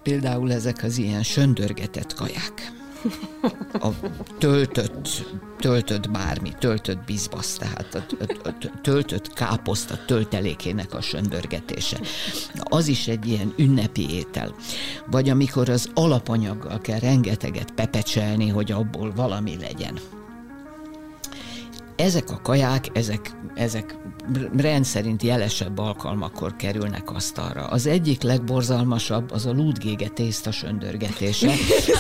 például ezek az ilyen söndörgetett kaják. A töltött bármi, töltött bizbasz, tehát a töltött káposzta töltelékének a söndörgetése. Az is egy ilyen ünnepi étel. Vagy amikor az alapanyaggal kell rengeteget pepecselni, hogy abból valami legyen. Ezek a kaják, ezek rendszerint jelesebb alkalmakkor kerülnek asztalra. Az egyik legborzalmasabb az a lúdgége tészta söndörgetése.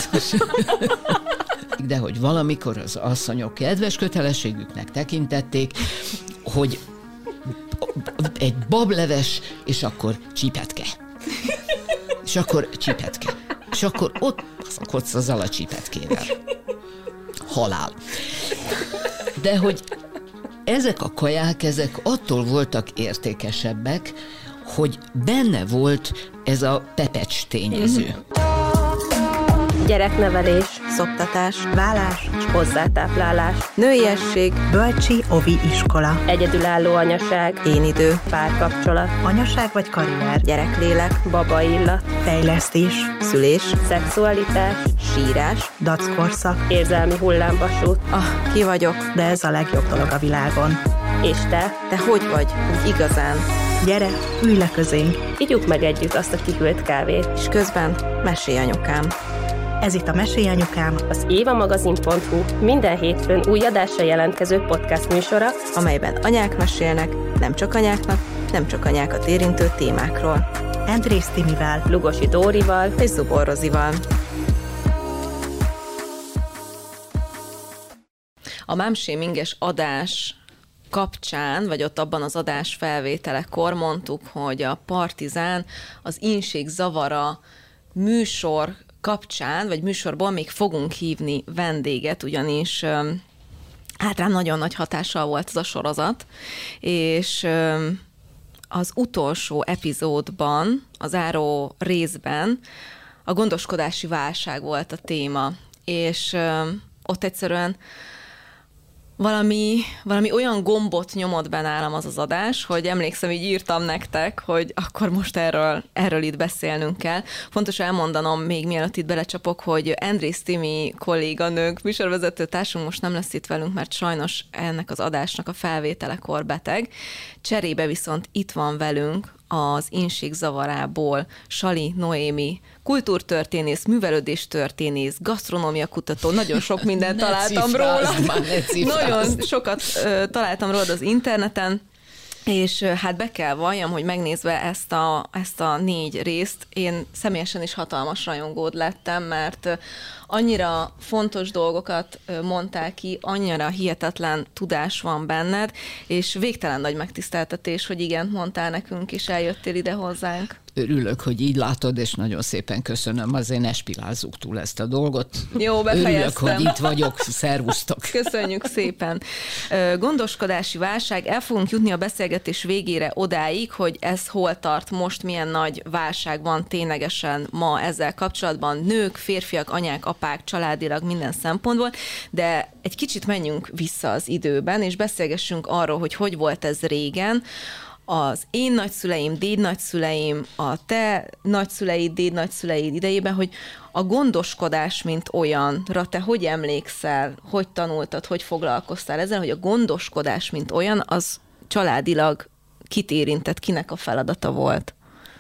De hogy valamikor az asszonyok kedves kötelességüknek tekintették, hogy egy bableves, és akkor csipetke. És akkor csipetke. És akkor ott szakodsz azzal a csipetkével. Halál. De hogy ezek a kaják, ezek attól voltak értékesebbek, hogy benne volt ez a pepecs tényező. Gyereknevelés, szoptatás, vállás és hozzátáplálás, nőiesség, bölcsi ovi iskola, egyedülálló anyaság, én idő, párkapcsolat, anyaság vagy karrier, gyereklélek, baba illat, fejlesztés, szülés, szexualitás, sírás, dackorszak, érzelmi hullámvasút. Ki vagyok, de ez a legjobb dolog a világon. És te hogy vagy, úgy igazán? Gyere, ülj le közénk. Igyuk meg együtt azt a kihűlt kávét. És közben mesélj anyukám. Ez itt a Mesélj Anyukám, az évamagazin.hu minden hétfőn új adásra jelentkező podcast műsora, amelyben anyák mesélnek, nem csak anyáknak, nem csak anyákat érintő témákról. Andrész Timivel, Lugosi Dórival és Zubor Rozival. A momshaminges adás kapcsán, vagy ott abban az adás felvételekor mondtuk, hogy a Partizán az Ínség zavara műsor kapcsán, vagy műsorból még fogunk hívni vendéget, ugyanis hát rám nagyon nagy hatással volt ez a sorozat, és az utolsó epizódban, a záró részben a gondoskodási válság volt a téma, és ott egyszerűen valami olyan gombot nyomott be nálam az adás, hogy emlékszem, így írtam nektek, hogy akkor most erről itt beszélnünk kell. Fontos elmondanom még mielőtt itt belecsapok, hogy Andrész Timi kolléganőnk, műsorvezető társunk most nem lesz itt velünk, mert sajnos ennek az adásnak a felvételekor beteg. Cserébe viszont itt van velünk az Ínség zavarából Sali Noémi, kultúrtörténész, művelődéstörténész, gasztronómia kutató, nagyon sok mindent találtam róla. Nagyon sokat találtam róla az interneten, és hát be kell valljam, hogy megnézve ezt a 4 részt, én személyesen is hatalmas rajongód lettem, mert annyira fontos dolgokat mondtál ki, annyira hihetetlen tudás van benned, és végtelen nagy megtiszteltetés, hogy igent mondtál nekünk, és eljöttél ide hozzánk. Örülök, hogy így látod, és nagyon szépen köszönöm, azért ne spilázzuk túl ezt a dolgot. Jó, befejeztem. Örülök, hogy itt vagyok, szervusztok. Köszönjük szépen. Gondoskodási válság, el fogunk jutni a beszélgetés végére odáig, hogy ez hol tart most, milyen nagy válság van ténylegesen ma ezzel kapcsolatban, nők, férfiak, anyák, apák, családilag minden szempontból, de egy kicsit menjünk vissza az időben, és beszélgessünk arról, hogy volt ez régen. Az én nagyszüleim, dédnagyszüleim, a te nagyszüleid, dédnagyszüleid idejében, hogy a gondoskodás, mint olyanra te hogy emlékszel, hogy tanultad, hogy foglalkoztál ezzel, hogy a gondoskodás, mint olyan, az családilag kit érintett, kinek a feladata volt?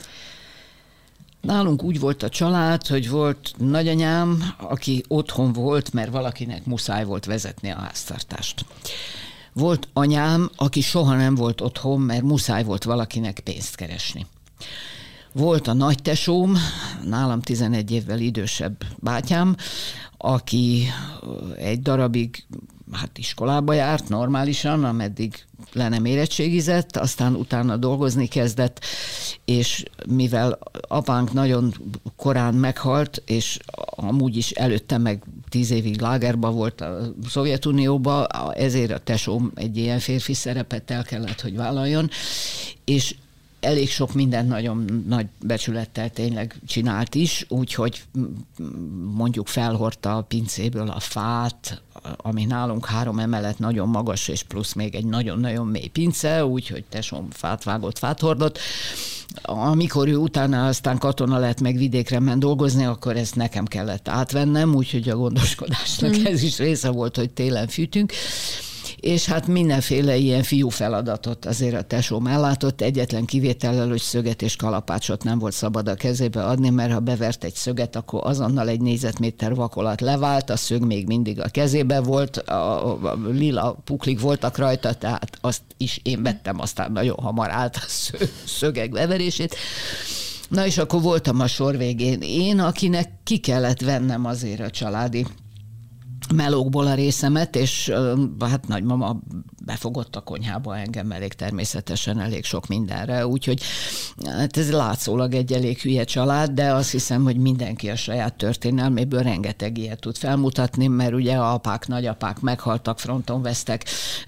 Nálunk úgy volt a család, hogy volt nagyanyám, aki otthon volt, mert valakinek muszáj volt vezetni a háztartást. Volt anyám, aki soha nem volt otthon, mert muszáj volt valakinek pénzt keresni. Volt a nagytesóm, nálam 11 évvel idősebb bátyám, aki egy darabig iskolába járt normálisan, ameddig le nem érettségizett, aztán utána dolgozni kezdett, és mivel apánk nagyon korán meghalt, és amúgy is előtte meg 10 évig lágerba volt a Szovjetunióba, ezért a tesóm egy ilyen férfi szerepet el kellett, hogy vállaljon, és elég sok mindent nagyon nagy becsülettel tényleg csinált is, úgyhogy mondjuk felhordta a pincéből a fát, ami nálunk 3 emelet, nagyon magas, és plusz még egy nagyon-nagyon mély pince, úgyhogy tesóm fát vágott, fát hordott. Amikor ő utána aztán katona lett, meg vidékre ment dolgozni, akkor ezt nekem kellett átvennem, úgyhogy a gondoskodásnak ez is része volt, hogy télen fűtünk. És hát mindenféle ilyen fiú feladatot azért a tesóm ellátott, egyetlen kivétellel, hogy szöget és kalapácsot nem volt szabad a kezébe adni, mert ha bevert egy szöget, akkor azonnal egy négyzetméter vakolat levált, a szög még mindig a kezébe volt, a lila puklik voltak rajta, tehát azt is én vettem, aztán nagyon hamar állt a szögek beverését. Na és akkor voltam a sor végén én, akinek ki kellett vennem azért a családi melókból a részemet, és hát nagymama befogott a konyhába engem elég természetesen, elég sok mindenre, úgyhogy hát ez látszólag egy elég hülye család, de azt hiszem, hogy mindenki a saját történelméből rengeteg ilyet tud felmutatni, mert ugye apák, nagyapák meghaltak, fronton vesztek,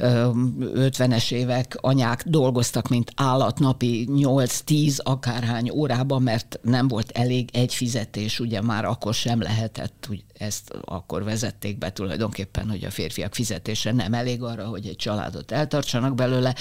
50-es évek, anyák dolgoztak, mint állat napi 8-10 akárhány órában, mert nem volt elég egy fizetés, ugye már akkor sem lehetett, ezt akkor vezették be tulajdonképpen, hogy a férfiak fizetése nem elég arra, hogy egy családot eltartsanak belőle.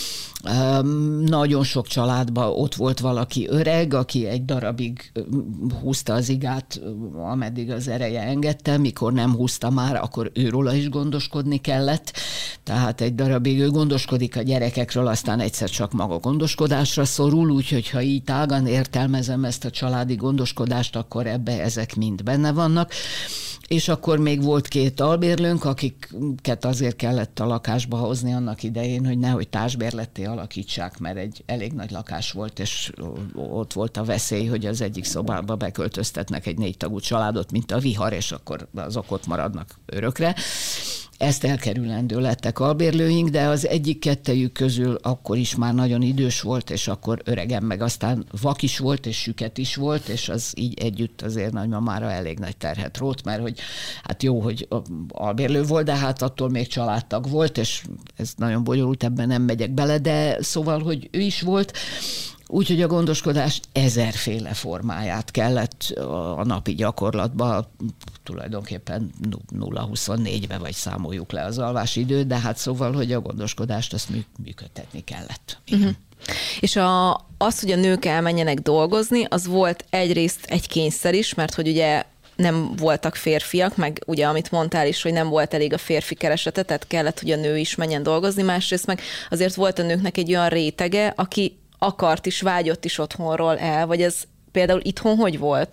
Nagyon sok családban ott volt valaki öreg, aki egy darabig húzta az igát, ameddig az ereje engedte, mikor nem húzta már, akkor őróla is gondoskodni kellett. Tehát egy darabig ő gondoskodik a gyerekekről, aztán egyszer csak maga gondoskodásra szorul, úgyhogy ha így tágan értelmezem ezt a családi gondoskodást, akkor ebbe ezek mind benne vannak. És akkor még volt 2 albérlőnk, akiket azért kellett a lakásba hozni annak idején, hogy nehogy társbérletté alakítsák, mert egy elég nagy lakás volt, és ott volt a veszély, hogy az egyik szobába beköltöztetnek egy 4 tagú családot, mint a vihar, és akkor azok ott maradnak örökre. Ezt elkerülendő lettek albérlőink, de az egyik-kettejük közül akkor is már nagyon idős volt, és akkor öregem meg aztán vak is volt, és süket is volt, és az így együtt azért nagymamára elég nagy terhet rótt, mert hogy hát jó, hogy albérlő volt, de hát attól még családtag volt, és ez nagyon bonyolult, ebben nem megyek bele, de szóval, hogy ő is volt. Úgyhogy a gondoskodás 1000-féle formáját kellett a napi gyakorlatban, tulajdonképpen 0-24-be vagy számoljuk le az alvásidőt, de hát szóval, hogy a gondoskodást azt működtetni kellett. Uh-huh. És az, hogy a nők elmenjenek dolgozni, az volt egyrészt egy kényszer is, mert hogy ugye nem voltak férfiak, meg ugye amit mondtál is, hogy nem volt elég a férfi keresete, tehát kellett, hogy a nő is menjen dolgozni, másrészt meg azért volt a nőknek egy olyan rétege, aki akart is, vágyott is otthonról el, vagy ez például itthon hogy volt?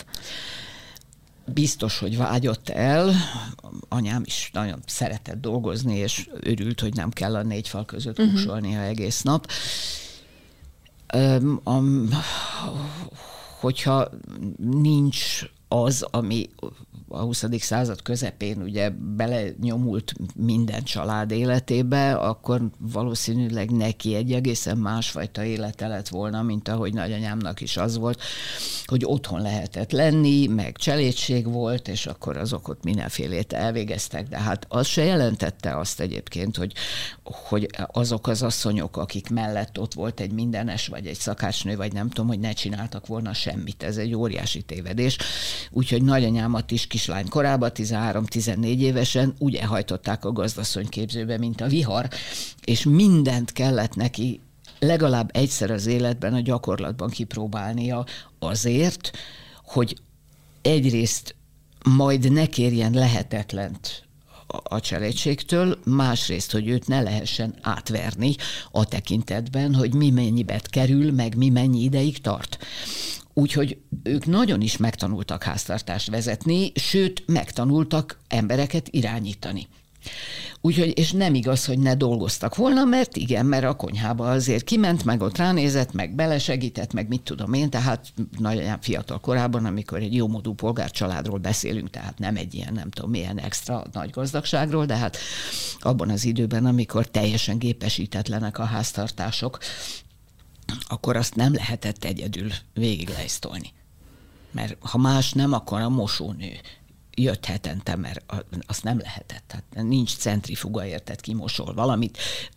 Biztos, hogy vágyott el. Anyám is nagyon szeretett dolgozni, és örült, hogy nem kell a 4 fal között kúsolnia egész nap. Hogyha nincs az, ami a 20. század közepén ugye belenyomult minden család életébe, akkor valószínűleg neki egy egészen másfajta élete lett volna, mint ahogy nagyanyámnak is az volt, hogy otthon lehetett lenni, meg cselédség volt, és akkor azok ott mindenfélét elvégeztek, de hát az se jelentette azt egyébként, hogy azok az asszonyok, akik mellett ott volt egy mindenes, vagy egy szakácsnő, vagy nem tudom, hogy ne csináltak volna semmit. Ez egy óriási tévedés. Úgyhogy nagyanyámat is kislány korában, 13-14 évesen úgy elhajtották a gazdasszonyképzőbe, mint a vihar, és mindent kellett neki legalább egyszer az életben, a gyakorlatban kipróbálnia azért, hogy egyrészt majd ne kérjen lehetetlent a cselédségtől, másrészt, hogy őt ne lehessen átverni a tekintetben, hogy mi mennyibet kerül, meg mi mennyi ideig tart. Úgyhogy ők nagyon is megtanultak háztartást vezetni, sőt, megtanultak embereket irányítani. Úgyhogy, és nem igaz, hogy ne dolgoztak volna, mert igen, mert a konyhába azért kiment, meg ott ránézett, meg belesegített, meg mit tudom én, tehát nagyon fiatal korában, amikor egy jómódú polgárcsaládról beszélünk, tehát nem egy ilyen, nem tudom milyen extra nagy gazdagságról, de hát abban az időben, amikor teljesen gépesítetlenek a háztartások, akkor azt nem lehetett egyedül végiglejsztolni. Mert ha más nem, akkor a mosónő jött hetente, mert azt nem lehetett. Tehát nincs centrifuga, érted, kimosol valamit,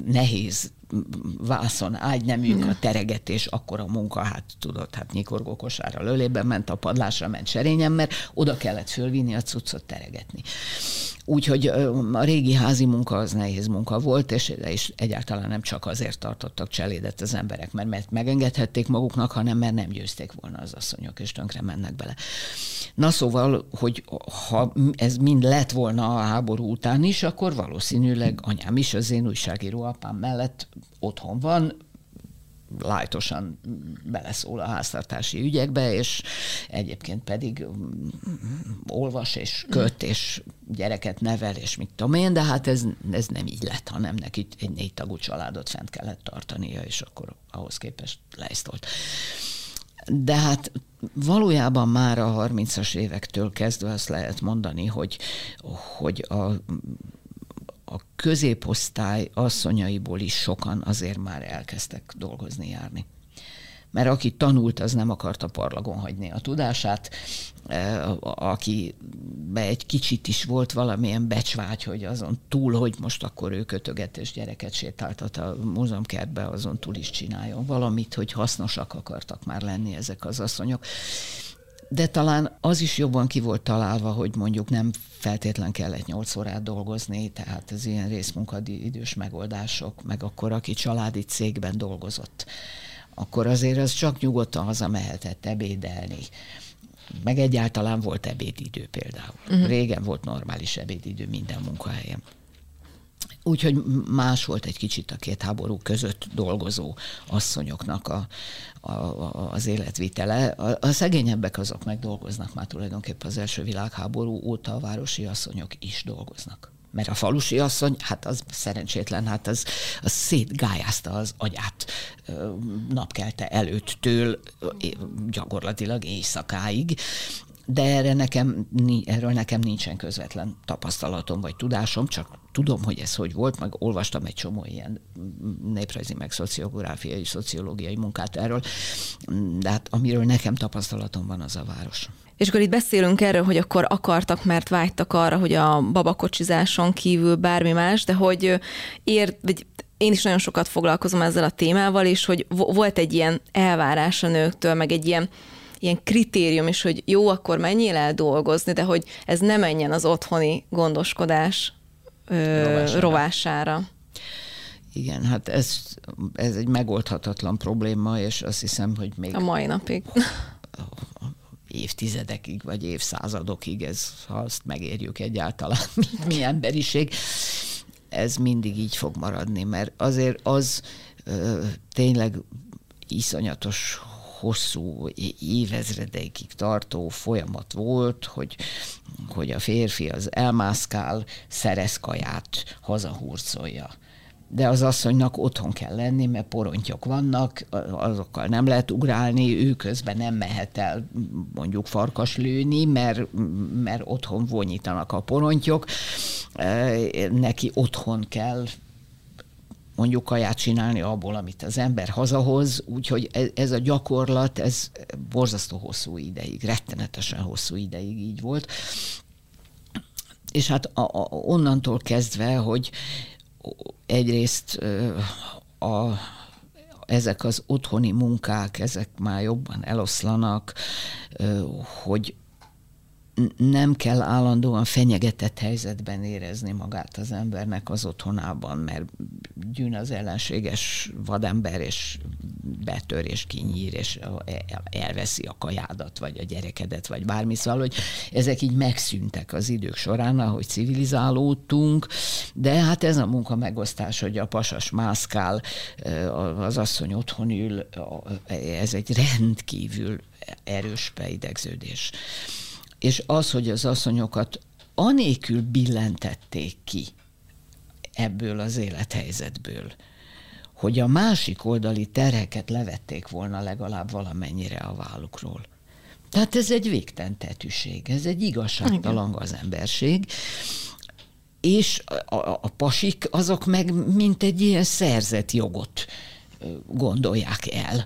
nehéz vászon ágyneműk, a teregetés, akkor a munka, hát tudod, hát nyikorgó kosárral ölében ment, a padlásra ment serényen, mert oda kellett fölvinni a cuccot teregetni. Úgyhogy a régi házi munka az nehéz munka volt, és egyáltalán nem csak azért tartottak cselédet az emberek, mert megengedhették maguknak, hanem mert nem győzték volna az asszonyok, és tönkre mennek bele. Na szóval, hogy ha ez mind lett volna a háború után is, akkor valószínűleg anyám is az én újságíró apám mellett otthon van, lájtosan beleszól a háztartási ügyekbe, és egyébként pedig olvas és köt, és gyereket nevel, és mit tudom én, de hát ez nem így lett, hanem neki egy 4 tagú családot fent kellett tartania, és akkor ahhoz képest leisztolt. De hát valójában már a 30-as évektől kezdve azt lehet mondani, hogy a középosztály asszonyaiból is sokan azért már elkezdtek dolgozni, járni. Mert aki tanult, az nem akarta parlagon hagyni a tudását, akibe egy kicsit is volt valamilyen becsvágy, hogy azon túl, hogy most akkor ő kötöget és gyereket sétáltat a múzeumkertbe, azon túl is csináljon valamit, hogy hasznosak akartak már lenni ezek az asszonyok. De talán az is jobban ki volt találva, hogy mondjuk nem feltétlen kellett 8 órát dolgozni, tehát ez ilyen részmunkaidős megoldások, meg akkor aki családi cégben dolgozott, akkor azért az csak nyugodtan hazamehetett ebédelni. Meg egyáltalán volt ebédidő például. Régen volt normális ebédidő minden munkahelyen. Úgyhogy más volt egy kicsit a két háború között dolgozó asszonyoknak az életvitele. A szegényebbek azok megdolgoznak már tulajdonképpen az első világháború óta, a városi asszonyok is dolgoznak. Mert a falusi asszony, hát az szerencsétlen, hát az szétgályázta az agyát napkelte előttől gyakorlatilag éjszakáig. De erről nekem nincsen közvetlen tapasztalatom vagy tudásom, csak tudom, hogy ez hogy volt, meg olvastam egy csomó ilyen néprajzi, meg szociográfiai, szociológiai munkát erről, de hát amiről nekem tapasztalatom van, az a város. És akkor itt beszélünk erről, hogy akkor akartak, mert vágytak arra, hogy a babakocsizáson kívül bármi más, de hogy én is nagyon sokat foglalkozom ezzel a témával, és hogy volt egy ilyen elvárás a nőktől, meg egy ilyen kritérium is, hogy jó, akkor menjél el dolgozni, de hogy ez ne menjen az otthoni gondoskodás rovására. Igen, hát ez egy megoldhatatlan probléma, és azt hiszem, hogy még... A mai napig. Évtizedekig, vagy évszázadokig, ha azt megérjük egyáltalán, mi emberiség, ez mindig így fog maradni, mert azért az tényleg iszonyatos hosszú évezredeikig tartó folyamat volt, hogy a férfi az elmászkál, szerez kaját, hazahurcolja. De az asszonynak otthon kell lenni, mert porontyok vannak, azokkal nem lehet ugrálni, ő közben nem mehet el mondjuk farkas lőni, mert otthon vonyítanak a porontyok. Neki otthon kell mondjuk kaját csinálni abból, amit az ember hazahoz, úgyhogy ez a gyakorlat, ez borzasztó hosszú ideig, rettenetesen hosszú ideig így volt. És hát onnantól kezdve, hogy egyrészt ezek az otthoni munkák, ezek már jobban eloszlanak, hogy nem kell állandóan fenyegetett helyzetben érezni magát az embernek az otthonában, mert jön az ellenséges vadember, és betör, és kinyír, és elveszi a kajádat, vagy a gyerekedet, vagy bármi. Szóval, hogy ezek így megszűntek az idők során, ahogy civilizálódtunk, de hát ez a munka megosztás, hogy a pasas mászkál, az asszony otthon ül, ez egy rendkívül erős beidegződés. És az, hogy az asszonyokat anélkül billentették ki ebből az élethelyzetből, hogy a másik oldali terheket levették volna legalább valamennyire a vállukról. Tehát ez egy végtelen tetűség, ez egy igazságtalan gazemberség, és a pasik azok meg mint egy ilyen szerzett jogot gondolják el,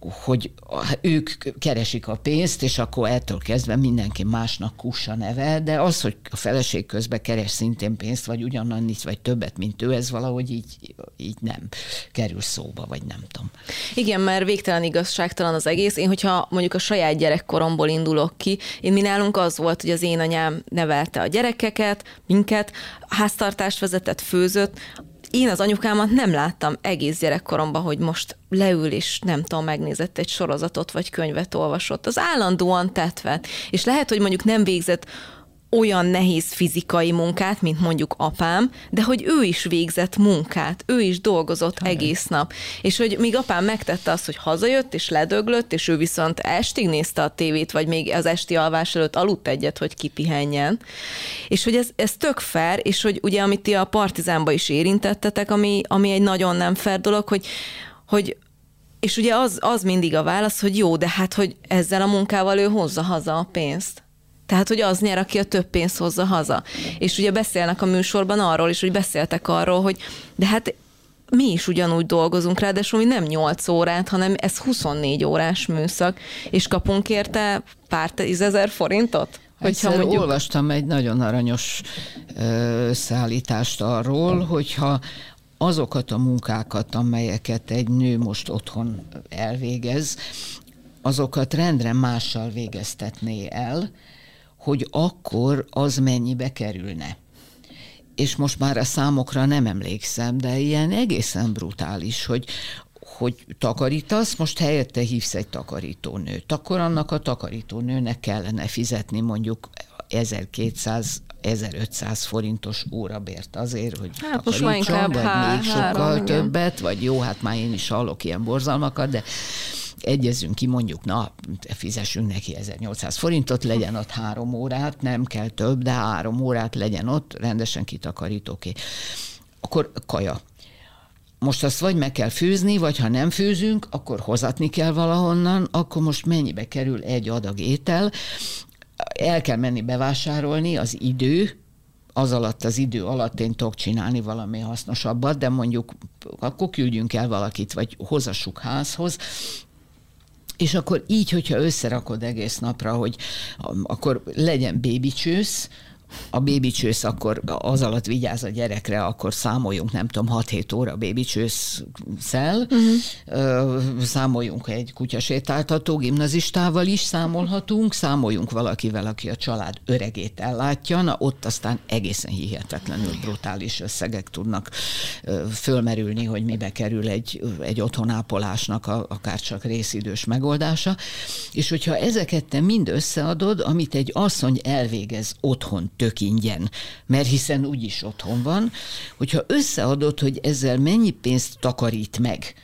hogy ők keresik a pénzt, és akkor ettől kezdve mindenki másnak kussa neve, de az, hogy a feleség közben keres szintén pénzt, vagy ugyanannyit, vagy többet, mint ő, ez valahogy így nem kerül szóba, vagy nem tudom. Igen, mert végtelen igazságtalan az egész. Én, hogyha mondjuk a saját gyerekkoromból indulok ki, mi nálunk az volt, hogy az én anyám nevelte a gyerekeket, minket, háztartást vezetett, főzött. Én az anyukámat nem láttam egész gyerekkoromban, hogy most leül és nem tudom, megnézett egy sorozatot vagy könyvet olvasott. Az állandóan tetvet. És lehet, hogy mondjuk nem végzett olyan nehéz fizikai munkát, mint mondjuk apám, de hogy ő is végzett munkát, ő is dolgozott egész nap. És hogy míg apám megtette azt, hogy hazajött és ledöglött, és ő viszont estig nézte a tévét, vagy még az esti alvás előtt aludt egyet, hogy kipihenjen. És hogy ez tök fair, és hogy ugye, amit ti a Partizánba is érintettetek, ami egy nagyon nem fair dolog, hogy és ugye az mindig a válasz, hogy jó, de hát, hogy ezzel a munkával ő hozza haza a pénzt. Tehát, hogy az nyer, aki a több pénzt hozza haza. És ugye beszélnek a műsorban arról is, hogy beszéltek arról, hogy de hát mi is ugyanúgy dolgozunk rá, de mi nem 8 órát, hanem ez 24 órás műszak, és kapunk érte pár 10 000 forintot? Egyszer olvastam egy nagyon aranyos összeállítást arról, hogyha azokat a munkákat, amelyeket egy nő most otthon elvégez, azokat rendre mással végeztetné el, hogy akkor az mennyibe kerülne. És most már a számokra nem emlékszem, de ilyen egészen brutális, hogy takarítasz, most helyette hívsz egy takarítónőt. Akkor annak a takarítónőnek kellene fizetni mondjuk 1200-1500 forintos órabért azért, hogy takarítson, vagy még sokkal többet, vagy jó, hát már én is hallok ilyen borzalmakat, de egyezünk ki, mondjuk, fizessünk neki 1800 forintot, legyen ott 3 órát, nem kell több, de 3 órát legyen ott, rendesen kitakarítóké. Akkor kaja. Most azt vagy meg kell főzni, vagy ha nem főzünk, akkor hozatni kell valahonnan, akkor most mennyibe kerül egy adag étel, el kell menni bevásárolni, az idő, az idő alatt én tudok csinálni valami hasznosabbat, de mondjuk akkor küldjünk el valakit, vagy hozassuk házhoz, és akkor így, hogyha összerakod egész napra, hogy akkor legyen bébicsősz, a bébicsősz akkor az alatt vigyáz a gyerekre, akkor számoljunk, nem tudom, 6-7 óra bébicsősszel, számoljunk egy kutyasétáltató gimnazistával is számoljunk valakivel, aki a család öregét ellátja, na ott aztán egészen hihetetlenül brutális összegek tudnak fölmerülni, hogy mibe kerül egy otthonápolásnak akár csak részidős megoldása, és hogyha ezeket te mind összeadod, amit egy asszony elvégez otthon tök ingyen, mert hiszen úgyis otthon van, hogyha összeadod, hogy ezzel mennyi pénzt takarít meg,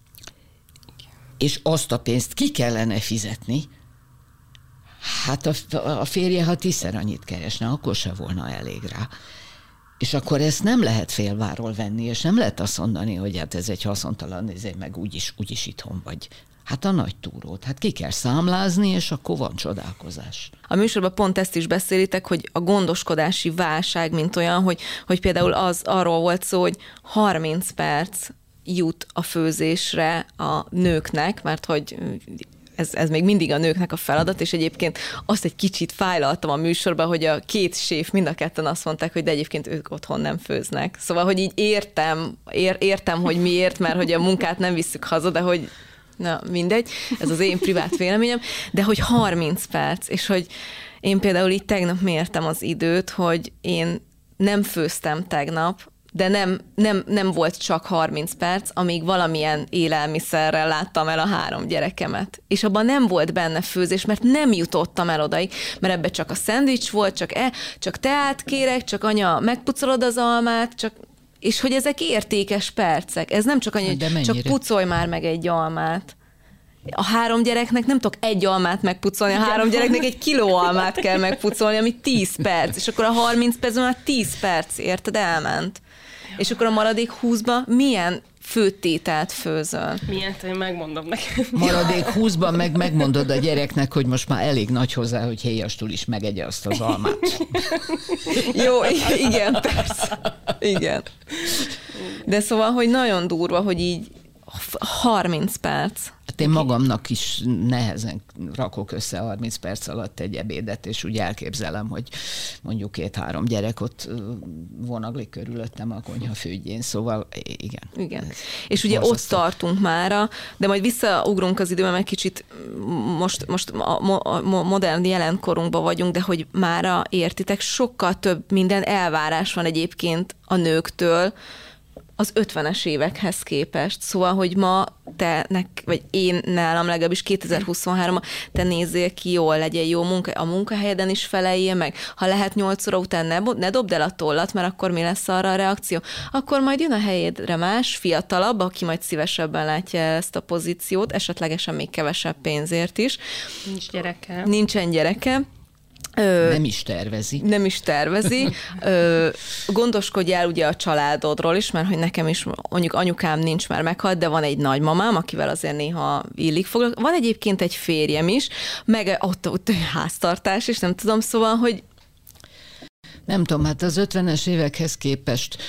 és azt a pénzt ki kellene fizetni, hát a férje, ha 10-szer annyit keresne, akkor se volna elég rá. És akkor ezt nem lehet félváról venni, és nem lehet azt mondani, hogy hát ez egy haszontalan, meg úgyis itthon vagy. Hát a nagy túrót, hát ki kell számlázni, és akkor van csodálkozás. A műsorban pont ezt is beszélitek, hogy a gondoskodási válság, mint olyan, hogy például arról volt szó, hogy 30 perc jut a főzésre a nőknek, mert hogy ez még mindig a nőknek a feladat, és egyébként azt egy kicsit fájlaltam a műsorban, hogy a 2 séf mind a ketten azt mondták, hogy de egyébként ők otthon nem főznek. Szóval, hogy így értem, hogy miért, mert hogy a munkát nem visszük haza, de hogy na, mindegy, ez az én privát véleményem, de hogy 30 perc, és hogy én például így tegnap mértem az időt, hogy én nem főztem tegnap, de nem volt csak 30 perc, amíg valamilyen élelmiszerrel láttam el a 3 gyerekemet. És abban nem volt benne főzés, mert nem jutottam el odaig, mert ebbe csak a szendvics volt, csak teát kérek, csak anya, megpucolod az almát, és hogy ezek értékes percek. Ez nem csak annyi, hogy csak pucolj már meg egy almát. A 3 gyereknek nem tudok egy almát megpucolni, a 3 gyereknek 1 kiló almát kell megpucolni, ami 10 perc. És akkor a 30 percben már 10 perc, érted, elment. És akkor a maradék 20-ba milyen főtételt főzöl? Milyen, én megmondom neked. Maradék 20-ban megmondod a gyereknek, hogy most már elég nagy hozzá, hogy héjastul is megegye azt az almát. Jó, igen, persze. Igen. De szóval, hogy nagyon durva, hogy így 30 perc. Mert én magamnak is nehezen rakok össze 30 perc alatt egy ebédet, és úgy elképzelem, hogy mondjuk 2-3 gyerek ott vonaglik körülöttem a konyha fődjén, szóval igen. Igen. És ugye ott tartunk mára, de majd visszaugrunk az időben, mert kicsit most a modern jelenkorunkban vagyunk, de hogy mára értitek, sokkal több minden elvárás van egyébként a nőktől az 50-es évekhez képest. Szóval, hogy ma vagy én nálam legalábbis 2023-ban te nézzél ki jól, legyen jó munka, a munkahelyeden is feleljél meg. Ha lehet 8 óra után ne dobd el a tollat, mert akkor mi lesz arra a reakció? Akkor majd jön a helyédre más, fiatalabb, aki majd szívesebben látja ezt a pozíciót, esetlegesen még kevesebb pénzért is. Nincs gyereke. Nincsen gyereke. Nem is tervezi. Nem is tervezi. Gondoskodj el ugye a családodról is, mert hogy nekem is, mondjuk anyukám nincs már meghalt, de van egy nagymamám, akivel azért néha illik foglalkozni. Van egyébként egy férjem is, meg ott háztartás is, nem tudom, szóval, hogy... Nem tudom, hát az 50-es évekhez képest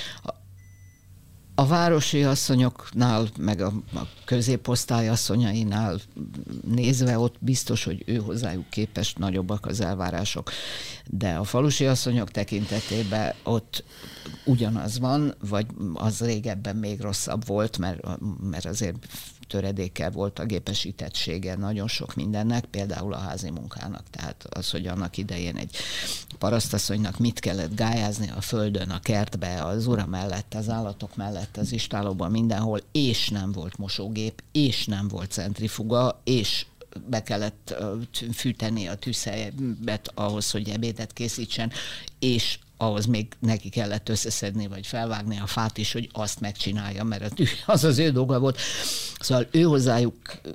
a városi asszonyoknál, meg a középosztály asszonyainál nézve ott biztos, hogy ő hozzájuk képest nagyobbak az elvárások. De a falusi asszonyok tekintetében ott ugyanaz van, vagy az régebben még rosszabb volt, mert azért töredékkel volt a gépesítettsége nagyon sok mindennek, például a házi munkának. Tehát az, hogy annak idején egy parasztasszonynak mit kellett gályázni a földön, a kertbe, az ura mellett, az állatok mellett, az istálóban, mindenhol, és nem volt mosógép, és nem volt centrifuga, és be kellett fűteni a tűzhelyet ahhoz, hogy ebédet készítsen, és ahhoz még neki kellett összeszedni, vagy felvágni a fát is, hogy azt megcsinálja, mert az az ő dolga volt. Szóval ő hozzájuk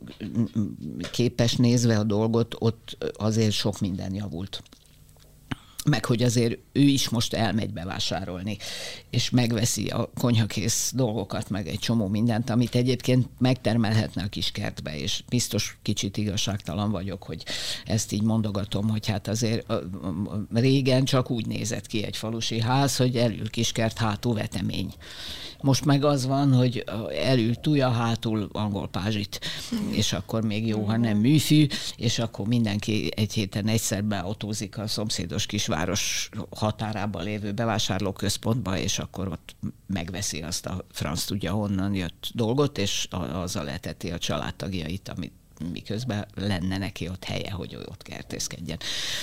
képes nézve a dolgot, ott azért sok minden javult. Meg hogy azért ő is most elmegy bevásárolni, és megveszi a konyhakész dolgokat, meg egy csomó mindent, amit egyébként megtermelhetne a kis kertbe, és biztos kicsit igazságtalan vagyok, hogy ezt így mondogatom, hogy hát azért régen csak úgy nézett ki egy falusi ház, hogy elül kiskert, hátul vetemény. Most meg az van, hogy elül tuja, hátul angol pázsit, és akkor még jó, ha nem műfű, és akkor mindenki egy héten egyszer beautózik a szomszédos kisváros határába lévő bevásárlóközpontba, és akkor ott megveszi azt a franc tudja honnan jött dolgot, és azzal leteti a családtagjait, amit miközben lenne neki ott helye, hogy ott kertészkedjen.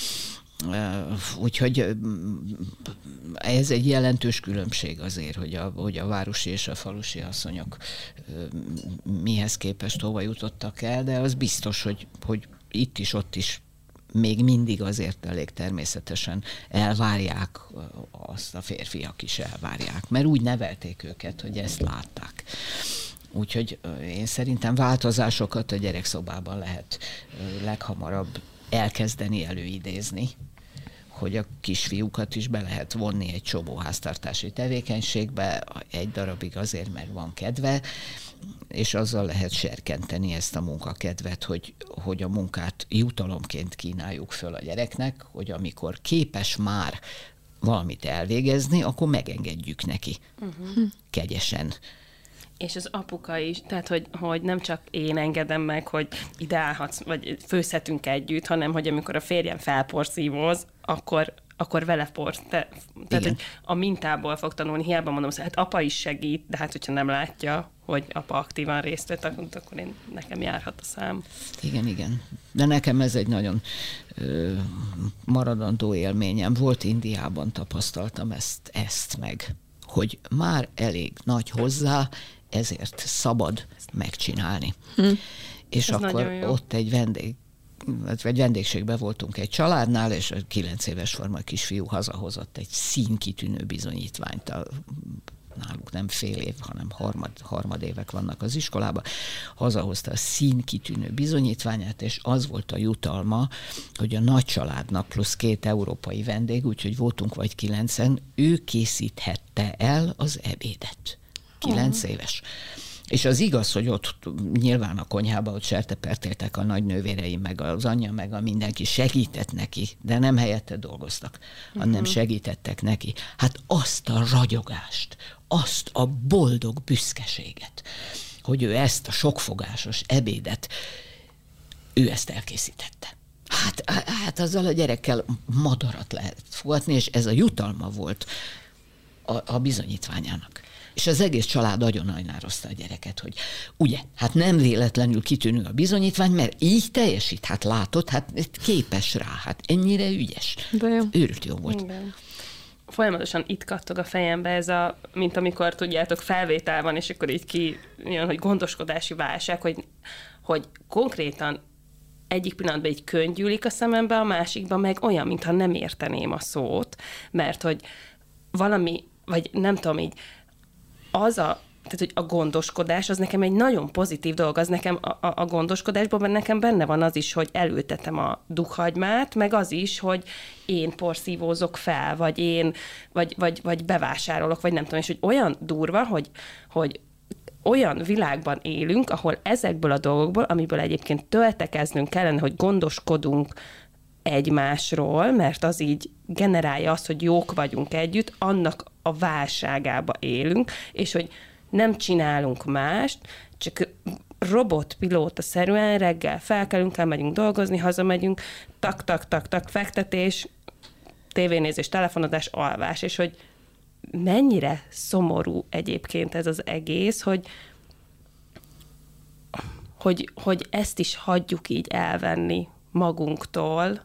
Úgyhogy ez egy jelentős különbség azért, hogy a városi és a falusi asszonyok mihez képest hova jutottak el, de az biztos, hogy itt is, ott is még mindig azért elég természetesen elvárják, azt a férfiak is elvárják, mert úgy nevelték őket, hogy ezt látták. Úgyhogy én szerintem változásokat a gyerekszobában lehet leghamarabb elkezdeni előidézni, hogy a kisfiúkat is be lehet vonni egy csomó háztartási tevékenységbe, egy darabig azért, mert van kedve, és azzal lehet serkenteni ezt a munkakedvet, hogy a munkát jutalomként kínáljuk föl a gyereknek, hogy amikor képes már valamit elvégezni, akkor megengedjük neki. Kegyesen. És az apuka is, tehát hogy nem csak én engedem meg, hogy ide állhatsz, vagy főzhetünk együtt, hanem hogy amikor a férjem felporszívoz, akkor vele tehát hogy a mintából fog tanulni, hiába mondom, hogy hát apa is segít, de hát hogyha nem látja, hogy apa aktívan részt vett, akkor nekem járhat a szám. Igen. De nekem ez egy nagyon maradandó élményem volt. Indiában tapasztaltam ezt meg, hogy már elég nagy hozzá, ezért szabad megcsinálni. És ez akkor ott egy vendégségben voltunk egy családnál, és a 9 éves forma kisfiú hazahozott egy színkitűnő bizonyítványt. Náluk nem fél év, hanem harmadévek vannak az iskolában. Hazahozta a színkitűnő bizonyítványát, és az volt a jutalma, hogy a nagy családnak plusz 2 európai vendég, úgyhogy voltunk vagy 9-en, ő készíthette el az ebédet. 9 éves. És az igaz, hogy ott nyilván a konyhában ott sertepertéltek a nagynővéreim, meg az anyja, meg a mindenki segített neki, de nem helyette dolgoztak, hanem segítettek neki. Hát azt a ragyogást, azt a boldog büszkeséget, hogy ő ezt a sokfogásos ebédet, ő ezt elkészítette. Hát azzal a gyerekkel madarat lehet fogatni, és ez a jutalma volt a bizonyítványának. És az egész család nagyon ajnározta a gyereket, hogy ugye, hát nem véletlenül kitűnő a bizonyítvány, mert így teljesít, hát látod, hát képes rá, hát ennyire ügyes. De jó. Őrült jó volt. Igen. Folyamatosan itt kattog a fejembe ez a, mint amikor tudjátok, felvétel van, és akkor így kijön, hogy gondoskodási válság, hogy konkrétan egyik pillanatban így könnyűlik a szemembe, a másikban meg olyan, mintha nem érteném a szót, mert hogy valami, vagy nem tudom így, tehát, hogy a gondoskodás, az nekem egy nagyon pozitív dolog, az nekem a gondoskodásban nekem benne van az is, hogy elültetem a dukhagymát, meg az is, hogy én porszívózok fel, vagy bevásárolok, vagy nem tudom, és hogy olyan durva, hogy olyan világban élünk, ahol ezekből a dolgokból, amiből egyébként töltekeznünk kellene, hogy gondoskodunk egymásról, mert az így generálja azt, hogy jók vagyunk együtt, annak a válságába élünk, és hogy nem csinálunk mást, csak robotpilóta-szerűen reggel felkelünk, elmegyünk dolgozni, hazamegyünk, tak, fektetés, tévénézés, telefonozás, alvás, és hogy mennyire szomorú egyébként ez az egész, hogy ezt is hagyjuk így elvenni magunktól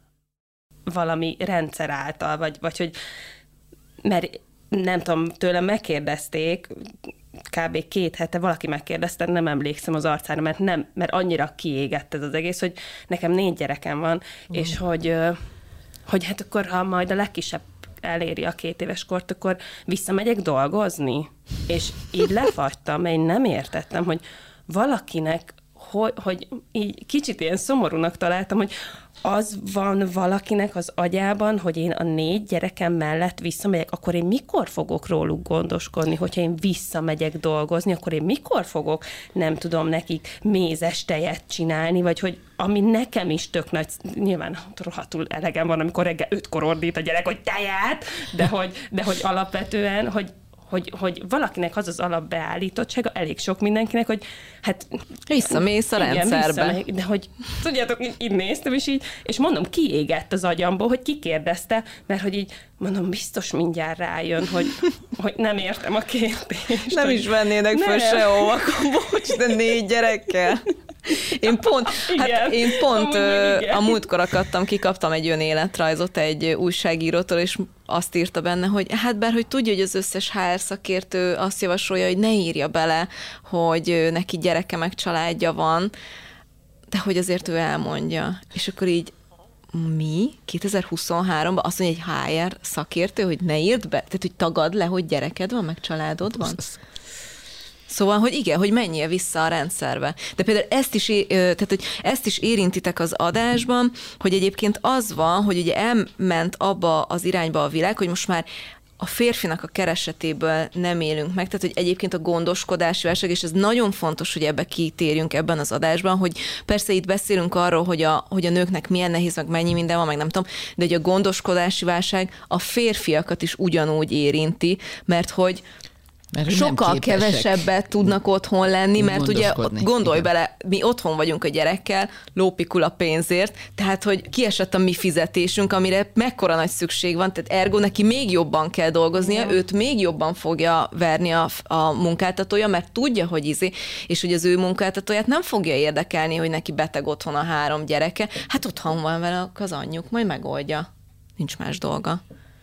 valami rendszer által, vagy hogy, mert nem tudom, tőlem megkérdezték, kb. 2 hete valaki megkérdezte, nem emlékszem az arcára, mert annyira kiégett ez az egész, hogy nekem 4 gyerekem van, és hogy hát akkor, ha majd a legkisebb eléri a 2 éves kort, akkor visszamegyek dolgozni. És így lefagytam, mert én nem értettem, hogy valakinek, hogy így kicsit ilyen szomorúnak találtam, hogy az van valakinek az agyában, hogy én a 4 gyerekem mellett visszamegyek, akkor én mikor fogok róluk gondoskodni, hogyha én visszamegyek dolgozni, akkor én mikor fogok, nem tudom, nekik mézes tejet csinálni, vagy hogy ami nekem is tök nagy, nyilván rohadtul elegem van, amikor reggel 5-kor ordít a gyerek, hogy tejet, de hogy alapvetően, hogy valakinek az alapbeállítottsága, elég sok mindenkinek, hogy hát... Visszamész a rendszerbe. De hogy tudjátok, így néztem, és mondom, kiégett az agyamból, hogy kikérdezte, mert hogy így mondom, biztos mindjárt rájön, hogy nem értem a kérdést. Nem is vennének föl sehova, bocs, de 4 gyerekkel. Én pont a múltkor akadtam, kikaptam egy önéletrajzot egy újságírótól, és azt írta benne, hogy hát bár hogy tudja, hogy az összes HR szakértő azt javasolja, hogy ne írja bele, hogy neki gyereke meg családja van, de hogy azért ő elmondja. És akkor így mi? 2023-ban azt mondja egy HR szakértő, hogy ne írd be? Tehát, hogy tagad le, hogy gyereked van, meg családod van? Szóval, hogy igen, hogy menjél vissza a rendszerbe. De például ezt is érintitek az adásban, hogy egyébként az van, hogy ugye elment abba az irányba a világ, hogy most már a férfinak a keresetéből nem élünk meg, tehát hogy egyébként a gondoskodási válság, és ez nagyon fontos, hogy ebbe kitérjünk ebben az adásban, hogy persze itt beszélünk arról, hogy a nőknek milyen nehéz, meg mennyi minden van, meg nem tudom, de hogy a gondoskodási válság a férfiakat is ugyanúgy érinti, mert hogy sokkal kevesebbet tudnak otthon lenni, mert ugye gondolj bele, mi otthon vagyunk a gyerekkel, lópikul a pénzért, tehát hogy kiesett a mi fizetésünk, amire mekkora nagy szükség van, tehát ergo neki még jobban kell dolgoznia, őt még jobban fogja verni a munkáltatója, mert tudja, hogy és hogy az ő munkáltatóját nem fogja érdekelni, hogy neki beteg otthon a 3 gyereke, hát otthon van vele az anyjuk, majd megoldja. Nincs más dolga.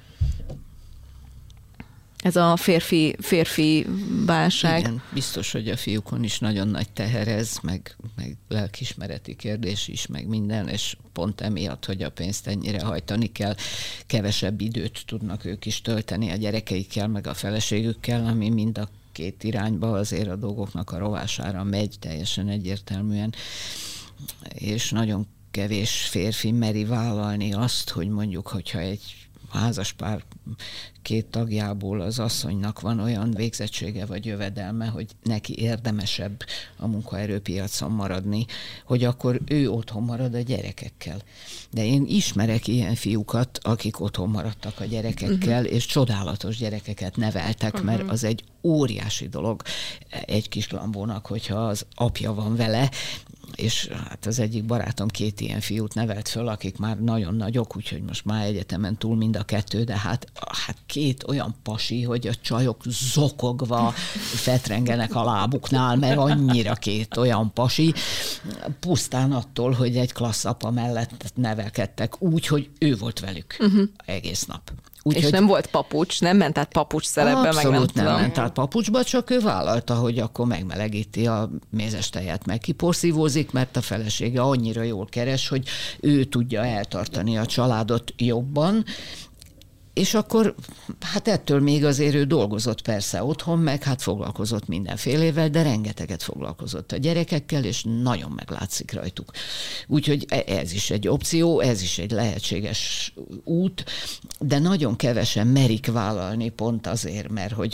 Ez a férfi válság. Igen, biztos, hogy a fiúkon is nagyon nagy teher ez, meg lelkismereti kérdés is, meg minden, és pont emiatt, hogy a pénzt ennyire hajtani kell, kevesebb időt tudnak ők is tölteni a gyerekeikkel, meg a feleségükkel, ami mind a 2 irányba azért a dolgoknak a rovására megy teljesen egyértelműen, és nagyon kevés férfi meri vállalni azt, hogy mondjuk, hogyha egy házaspár 2 tagjából az asszonynak van olyan végzettsége vagy jövedelme, hogy neki érdemesebb a munkaerőpiacon maradni, hogy akkor ő otthon marad a gyerekekkel. De én ismerek ilyen fiúkat, akik otthon maradtak a gyerekekkel, és csodálatos gyerekeket neveltek, mert az egy óriási dolog egy kis lambónak, hogyha az apja van vele, és hát az egyik barátom 2 ilyen fiút nevelt föl, akik már nagyon nagyok, úgyhogy most már egyetemen túl mind a 2, de hát 2 olyan pasi, hogy a csajok zokogva fetrengenek a lábuknál, mert annyira 2 olyan pasi, pusztán attól, hogy egy klasszapa mellett nevelkedtek úgy, hogy ő volt velük egész nap. És nem volt papucs, nem ment át papucs szerepbe, abszolút nem ment át papucsba, csak ő vállalta, hogy akkor megmelegíti a mézestejet, meg kiporszívózik, mert a felesége annyira jól keres, hogy ő tudja eltartani a családot jobban, és akkor hát ettől még azért ő dolgozott persze otthon, meg hát foglalkozott mindenfélével, de rengeteget foglalkozott a gyerekekkel, és nagyon meglátszik rajtuk. Úgyhogy ez is egy opció, ez is egy lehetséges út, de nagyon kevesen merik vállalni pont azért,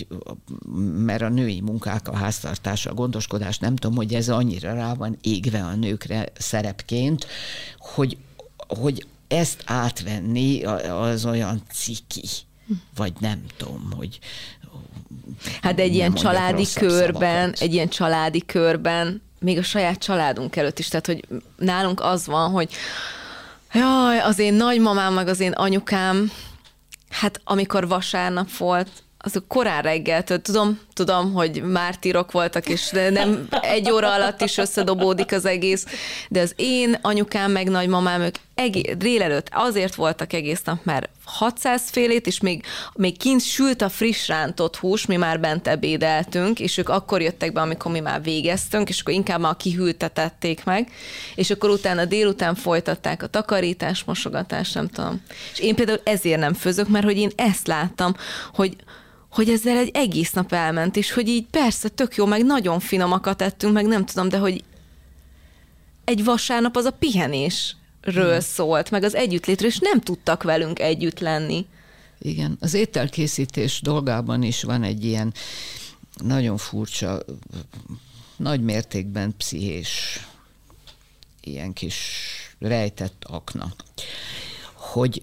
mert a női munkák, a háztartás, a gondoskodás, nem tudom, hogy ez annyira rá van égve a nőkre szerepként, hogy ezt átvenni az olyan ciki, vagy nem tudom, hogy... Hát egy ilyen családi körben, még a saját családunk előtt is, tehát hogy nálunk az van, hogy jaj, az én nagymamám, meg az én anyukám, hát amikor vasárnap volt, azok korán reggeltől, tudom, hogy mártírok voltak, és nem 1 óra alatt is összedobódik az egész, de az én anyukám meg nagymamám, ők délelőtt azért voltak egész nap, mert 600 félét, és még kint sült a friss rántott hús, mi már bent ebédeltünk, és ők akkor jöttek be, amikor mi már végeztünk, és akkor inkább már kihűltetették meg, és akkor utána délután folytatták a takarítást, mosogatást, nem tudom. És én például ezért nem főzök, mert hogy én ezt láttam, hogy ezzel egy egész nap elment, és hogy így persze tök jó, meg nagyon finomakat ettünk, meg nem tudom, de hogy egy vasárnap az a pihenésről szólt, meg az együttlétről, és nem tudtak velünk együtt lenni. Igen, az ételkészítés dolgában is van egy ilyen nagyon furcsa, nagy mértékben pszichés, ilyen kis rejtett akna, hogy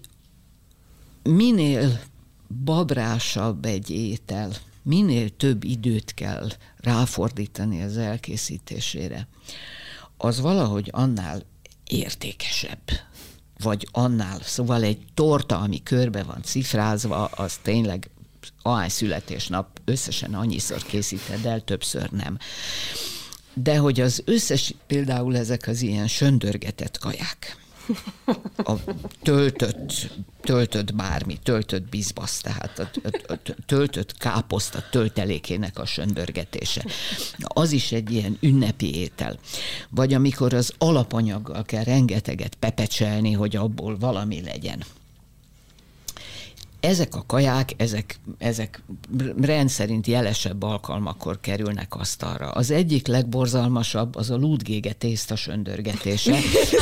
minél babrásabb egy étel, minél több időt kell ráfordítani az elkészítésére, az valahogy annál értékesebb, vagy annál, szóval egy torta, ami körbe van cifrázva, az tényleg ahány születésnap összesen annyiszor készíted el, többször nem. De hogy az összes, például ezek az ilyen söndörgetett kaják, a töltött bármi, töltött bizbasz, tehát a töltött káposzta töltelékének a söndörgetése. Az is egy ilyen ünnepi étel. Vagy amikor az alapanyaggal kell rengeteget pepecselni, hogy abból valami legyen. Ezek a kaják, ezek rendszerint jelesebb alkalmakkor kerülnek asztalra. Az egyik legborzalmasabb az a lúdgége tészta söndörgetése.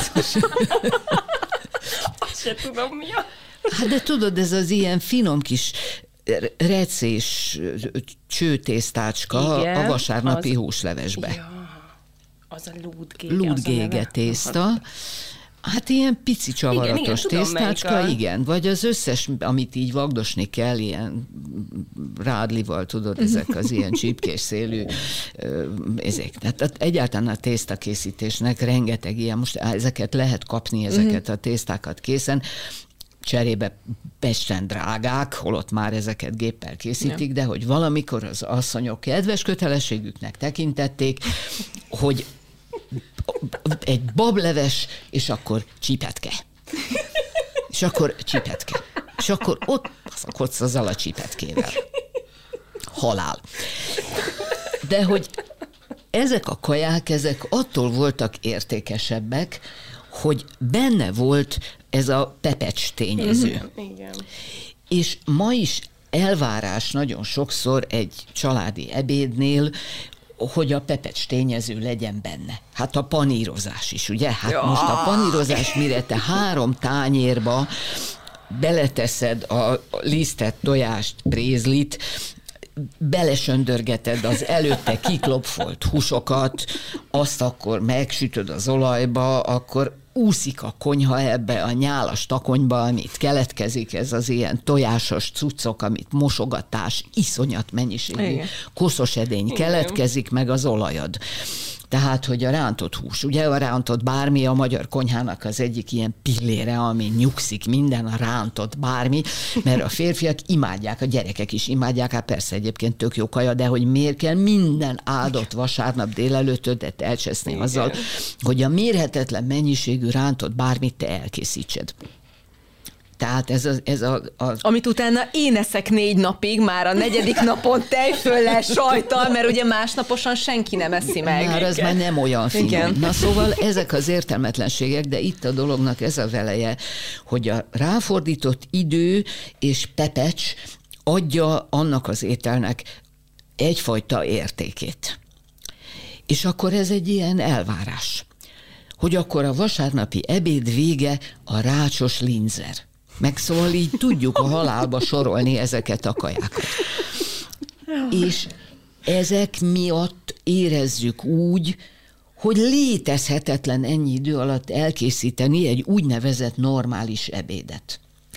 Azt se tudom, mi a... Hát de tudod, ez az ilyen finom kis recés csőtésztácska a vasárnapi húslevesbe. Ja, az a lúdgége tészta. Hát ilyen pici csavaratos tésztácska, igen. Vagy az összes, amit így vagdosni kell, ilyen rádlival, tudod, ezek az ilyen csípkés szélű ezek. Tehát egyáltalán a tésztakészítésnek rengeteg ilyen, most ezeket lehet kapni, ezeket a tésztákat készen, cserébe Pesten drágák, holott már ezeket géppel készítik, de hogy valamikor az asszonyok kedves kötelességüknek tekintették, hogy egy bableves, és akkor csipetke. És akkor csipetke. És akkor ott szakodsz azzal a csipetkével. Halál. De hogy ezek a kaják, ezek attól voltak értékesebbek, hogy benne volt ez a pepecs tényező. Igen. És ma is elvárás nagyon sokszor egy családi ebédnél, hogy a pepecs tényező legyen benne. Hát a panírozás is, ugye? Hát most a panírozás, mire te 3 tányérba beleteszed a lisztet, tojást, prézlit, belesöndörgeted az előtte kiklopfolt húsokat, azt akkor megsütöd az olajba, akkor úszik a konyha ebbe a nyálas takonyba, amit keletkezik, ez az ilyen tojásos cuccok, amit mosogatás, iszonyat mennyiségű koszos edény keletkezik, meg az olajad. Tehát, hogy a rántott hús, ugye a rántott bármi a magyar konyhának az egyik ilyen pillére, ami nyugszik minden, a rántott bármi, mert a férfiak imádják, a gyerekek is imádják, hát persze egyébként tök jó kaja, de hogy miért kell minden áldott vasárnap délelőttödet elcseszni azzal, hogy a mérhetetlen mennyiségű rántott bármit te elkészítsed. Tehát ez a... Amit utána én eszek 4 napig, már a 4. napon tejföllel, sajttal, mert ugye másnaposan senki nem eszi meg. Már ez már nem olyan finom. Igen. Na szóval ezek az értelmetlenségek, de itt a dolognak ez a veleje, hogy a ráfordított idő és pepecs adja annak az ételnek egyfajta értékét. És akkor ez egy ilyen elvárás, hogy akkor a vasárnapi ebéd vége a rácsos linzer. Meg szóval így tudjuk a halálba sorolni ezeket a kajákat. És ezek miatt érezzük úgy, hogy létezhetetlen ennyi idő alatt elkészíteni egy úgynevezett normális ebédet.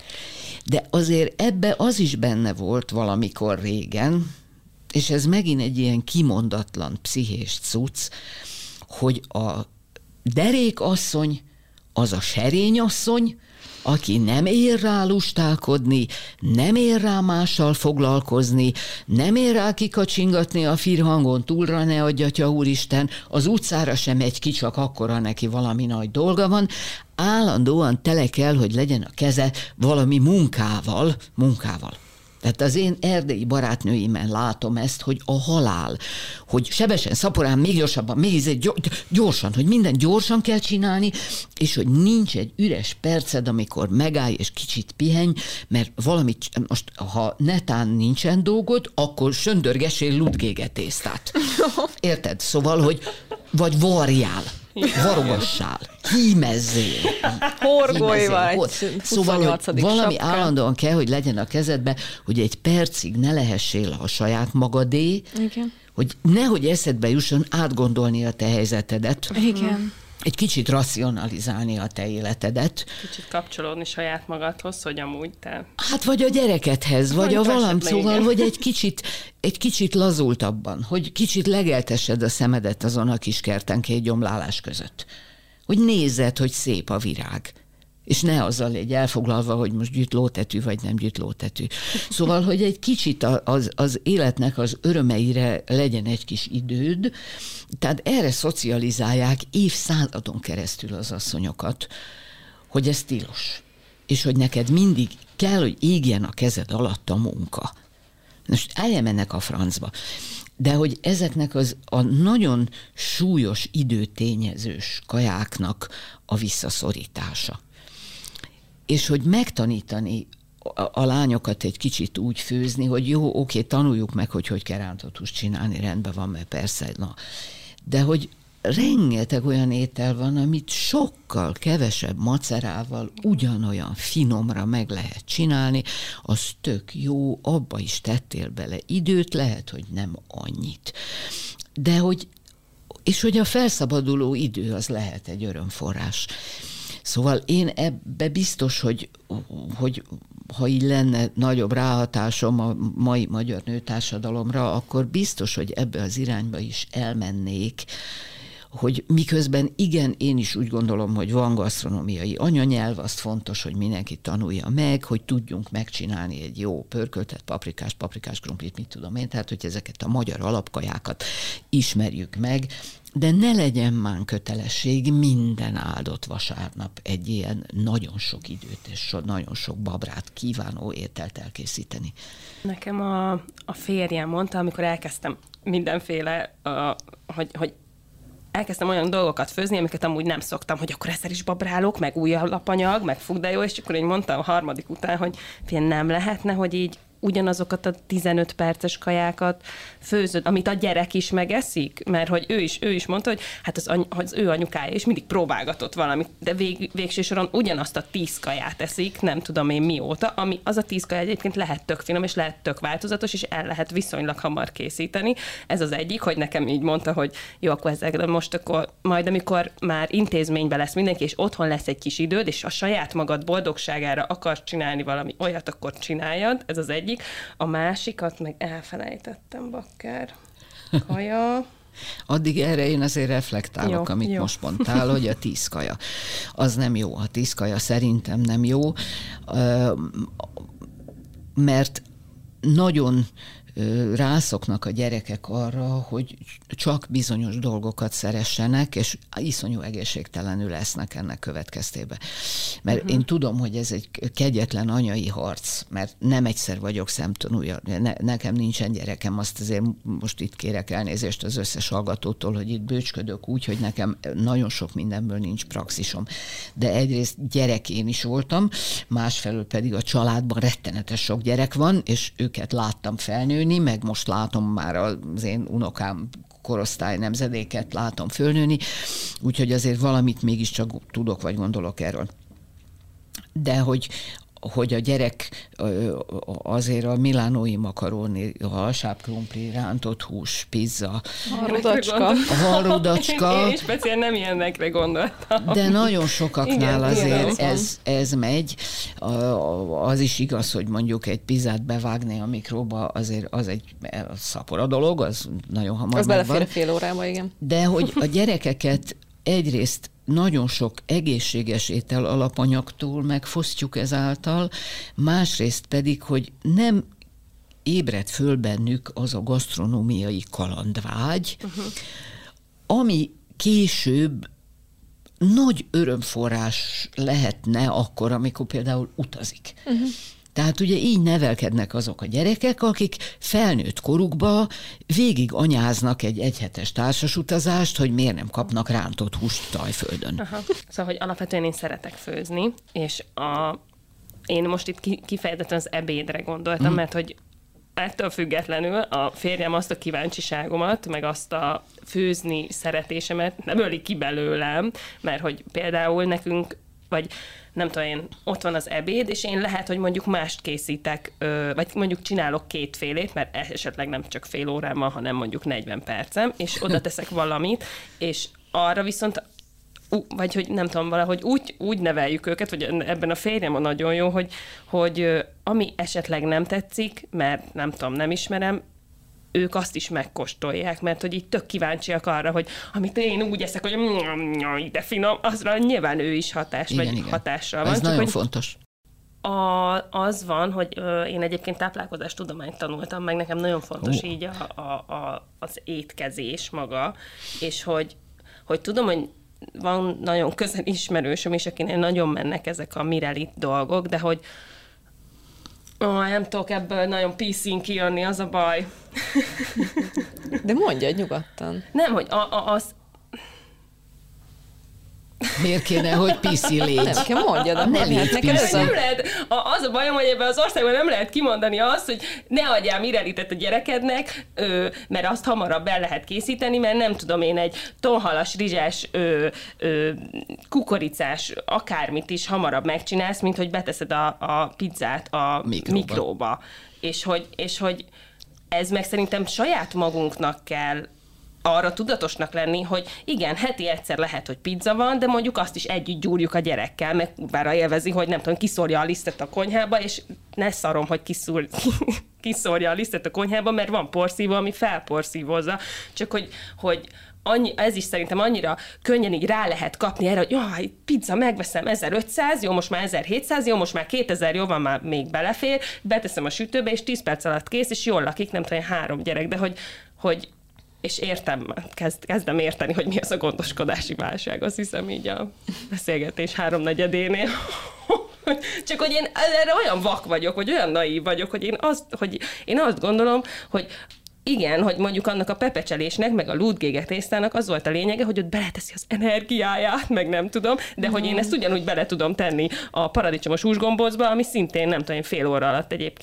De azért ebbe az is benne volt valamikor régen, és ez megint egy ilyen kimondatlan pszichés cucc, hogy a derékasszony az a serényasszony, aki nem ér rá lustálkodni, nem ér rá mással foglalkozni, nem ér rá kikacsingatni a firhangon túlra, ne adjatja Úristen, az utcára sem megy ki, csak akkora neki valami nagy dolga van, állandóan tele kell, hogy legyen a keze valami munkával. Tehát az én erdélyi barátnőimen látom ezt, hogy a halál, hogy sebesen, szaporán, még gyorsabban, még gyorsan, hogy minden gyorsan kell csinálni, és hogy nincs egy üres perced, amikor megállj és kicsit pihenj, mert valamit, most ha netán nincsen dolgod, akkor söndörgessél ludgégetésztát. Érted? Szóval, hogy vagy varjál. Varogassál, hímezzél. Horgolyval. Szóval, hogy valami sapka. Állandóan kell, hogy legyen a kezedbe, hogy egy percig ne lehessél a saját magadé, igen. Hogy nehogy eszedbe jusson átgondolni a te helyzetedet. Igen. Egy kicsit racionalizálni a te életedet. Kicsit kapcsolódni saját magadhoz, hogy amúgy te... Hát vagy a gyerekedhez, vagy a valami, szóval, hogy egy kicsit lazultabban, hogy kicsit legeltessed a szemedet azon a kis kerten 2 gyomlálás között. Hogy nézzed, hogy szép a virág. És ne azzal légy elfoglalva, hogy most gyűjt lótetű, vagy nem gyűjt lótetű. Szóval, hogy egy kicsit az életnek az örömeire legyen egy kis időd, tehát erre szocializálják évszázadon keresztül az asszonyokat, hogy ez tilos. És hogy neked mindig kell, hogy égjen a kezed alatt a munka. Most elmennek a francba. De hogy ezeknek a nagyon súlyos időtényezős kajáknak a visszaszorítása. És hogy megtanítani a lányokat egy kicsit úgy főzni, hogy jó, oké, tanuljuk meg, hogy kell rántott húst csinálni, rendben van, mert persze, na. De hogy rengeteg olyan étel van, amit sokkal kevesebb macerával ugyanolyan finomra meg lehet csinálni, az tök jó, abba is tettél bele időt, lehet, hogy nem annyit. De hogy, és hogy a felszabaduló idő az lehet egy örömforrás. Szóval én ebbe biztos, hogy ha így lenne nagyobb ráhatásom a mai magyar nőtársadalomra, akkor biztos, hogy ebbe az irányba is elmennék, hogy miközben igen, én is úgy gondolom, hogy van gasztronómiai anyanyelv, azt fontos, hogy mindenki tanulja meg, hogy tudjunk megcsinálni egy jó pörköltet, paprikás krumplit, mit tudom én, tehát hogy ezeket a magyar alapkajákat ismerjük meg, de ne legyen már kötelesség minden áldott vasárnap egy ilyen nagyon sok időt és nagyon sok babrát kívánó ételt elkészíteni. Nekem a férjem mondta, amikor elkezdtem mindenféle, hogy elkezdtem olyan dolgokat főzni, amiket amúgy nem szoktam, hogy akkor ezzel is babrálok, meg új alapanyag, meg fú, de jó, és akkor én mondtam a 3. után, hogy nem lehetne, hogy így ugyanazokat a 15 perces kajákat főzöd, amit a gyerek is megeszik, mert hogy ő is mondta, hogy hát az ő anyukája is mindig próbálgatott valamit, de végső soron ugyanazt a 10 kaját eszik, nem tudom én mióta, ami az a 10 kaja egyébként lehet tök finom, és lehet tök változatos, és el lehet viszonylag hamar készíteni. Ez az egyik, hogy nekem így mondta, hogy jó, akkor ezzel most akkor majd, amikor már intézményben lesz mindenki, és otthon lesz egy kis időd, és a saját magad boldogságára akarsz csinálni valami olyat, akkor csináljad, ez az egyik. A másikat meg elfelejtettem, bakker. Kaja. Addig erre én azért reflektálok, amit jó. most mondtál, hogy a 10 kaja. Az nem jó. A 10 kaja szerintem nem jó, mert nagyon rászoknak a gyerekek arra, hogy csak bizonyos dolgokat szeressenek, és iszonyú egészségtelenül lesznek ennek következtében. Mert én tudom, hogy ez egy kegyetlen anyai harc, mert nem egyszer vagyok szemtanúja. Nekem nincsen gyerekem, azt azért most itt kérek elnézést az összes hallgatótól, hogy itt bőcsködök úgy, hogy nekem nagyon sok mindenből nincs praxisom. De egyrészt gyerek én is voltam, másfelől pedig a családban rettenetes sok gyerek van, és őket láttam felnőni, meg most látom már az én unokám korosztály nemzedéket látom fölnőni, úgyhogy azért valamit mégiscsak tudok, vagy gondolok erről. De hogy a gyerek azért a milánói makaróni, halsábkrumpli, rántott hús, pizza, halrudacska. Én speciál nem ilyenekre gondoltam. De nagyon sokaknál azért ez megy. Az is igaz, hogy mondjuk egy pizzát bevágni a mikróba, azért az egy szapora dolog, az nagyon hamar az megvan. belefér fél órába, igen. De hogy a gyerekeket egyrészt nagyon sok egészséges étel alapanyagtól megfosztjuk ezáltal, másrészt pedig, hogy nem ébred föl bennük az a gasztronómiai kalandvágy, ami később nagy örömforrás lehetne akkor, amikor például utazik. Tehát ugye így nevelkednek azok a gyerekek, akik felnőtt korukba végig anyáznak egy egyhetes társasutazást, hogy miért nem kapnak rántott húst Tajföldön. Aha. Szóval, hogy alapvetően én szeretek főzni, és én most itt kifejezetten az ebédre gondoltam, mert hogy ettől függetlenül a férjem azt a kíváncsiságomat, meg azt a főzni szeretésemet nem öli ki belőlem, mert hogy például nekünk, vagy nem tudom én, ott van az ebéd, és én lehet, hogy mondjuk mást készítek, vagy mondjuk csinálok kétfélét, mert esetleg nem csak fél órám van, hanem mondjuk 40 percem, és oda teszek valamit, és arra viszont vagy hogy nem tudom, valahogy úgy neveljük őket, hogy ebben a férjem a nagyon jó, hogy ami esetleg nem tetszik, mert nem tudom, nem ismerem, ők azt is megkóstolják, mert hogy így tök kíváncsiak arra, hogy amit én úgy eszek, hogy de finom, azra nyilván ő is hatással van. Ez csak nagyon hogy fontos. Az van, hogy én egyébként táplálkozástudományt tanultam, meg nekem nagyon fontos így az étkezés maga, és hogy tudom, hogy van nagyon közel ismerősöm is, akinek nagyon mennek ezek a mirelit dolgok, de hogy nem tudok ebből nagyon PC-n kijönni, az a baj. De mondja nyugodtan. Nem, hogy az... Miért kéne, hogy piszi légy? Nem, kell mondjad, akkor Nem hát neked ez Nem lehet, az a bajom, hogy ebben az országban nem lehet kimondani azt, hogy ne adjál mirelitet a gyerekednek, mert azt hamarabb el lehet készíteni, mert nem tudom én, egy tonhalas, rizsás, kukoricás, akármit is hamarabb megcsinálsz, mint hogy beteszed a pizzát a mikróba. És hogy ez meg szerintem saját magunknak kell arra tudatosnak lenni, hogy igen, heti egyszer lehet, hogy pizza van, de mondjuk azt is együtt gyúrjuk a gyerekkel, meg bár élvezi, hogy nem tudom, kiszórja a lisztet a konyhába, és ne szarom, hogy kiszórja a lisztet a konyhába, mert van porszívó, ami felporszívozza. Csak hogy ez is szerintem annyira könnyen így rá lehet kapni erre, hogy jaj, pizza, megveszem 1500, jó, most már 1700, jó, most már 2000, jó, van, már még belefér, beteszem a sütőbe, és 10 perc alatt kész, és jól lakik, nem tudom, 3 gyerek, de hogy és kezdem érteni, hogy mi az a gondoskodási válság, azt hiszem így a beszélgetés 3/4-énél. Csak hogy én erre olyan vak vagyok, vagy olyan naív vagyok, hogy én azt gondolom, hogy igen, hogy mondjuk annak a pepecselésnek, meg a lúdgége tésztának az volt a lényege, hogy ott beleteszi az energiáját, meg nem tudom, de hogy én ezt ugyanúgy bele tudom tenni a paradicsomos húsgombócba, ami szintén nem tudom, fél óra alatt egyébként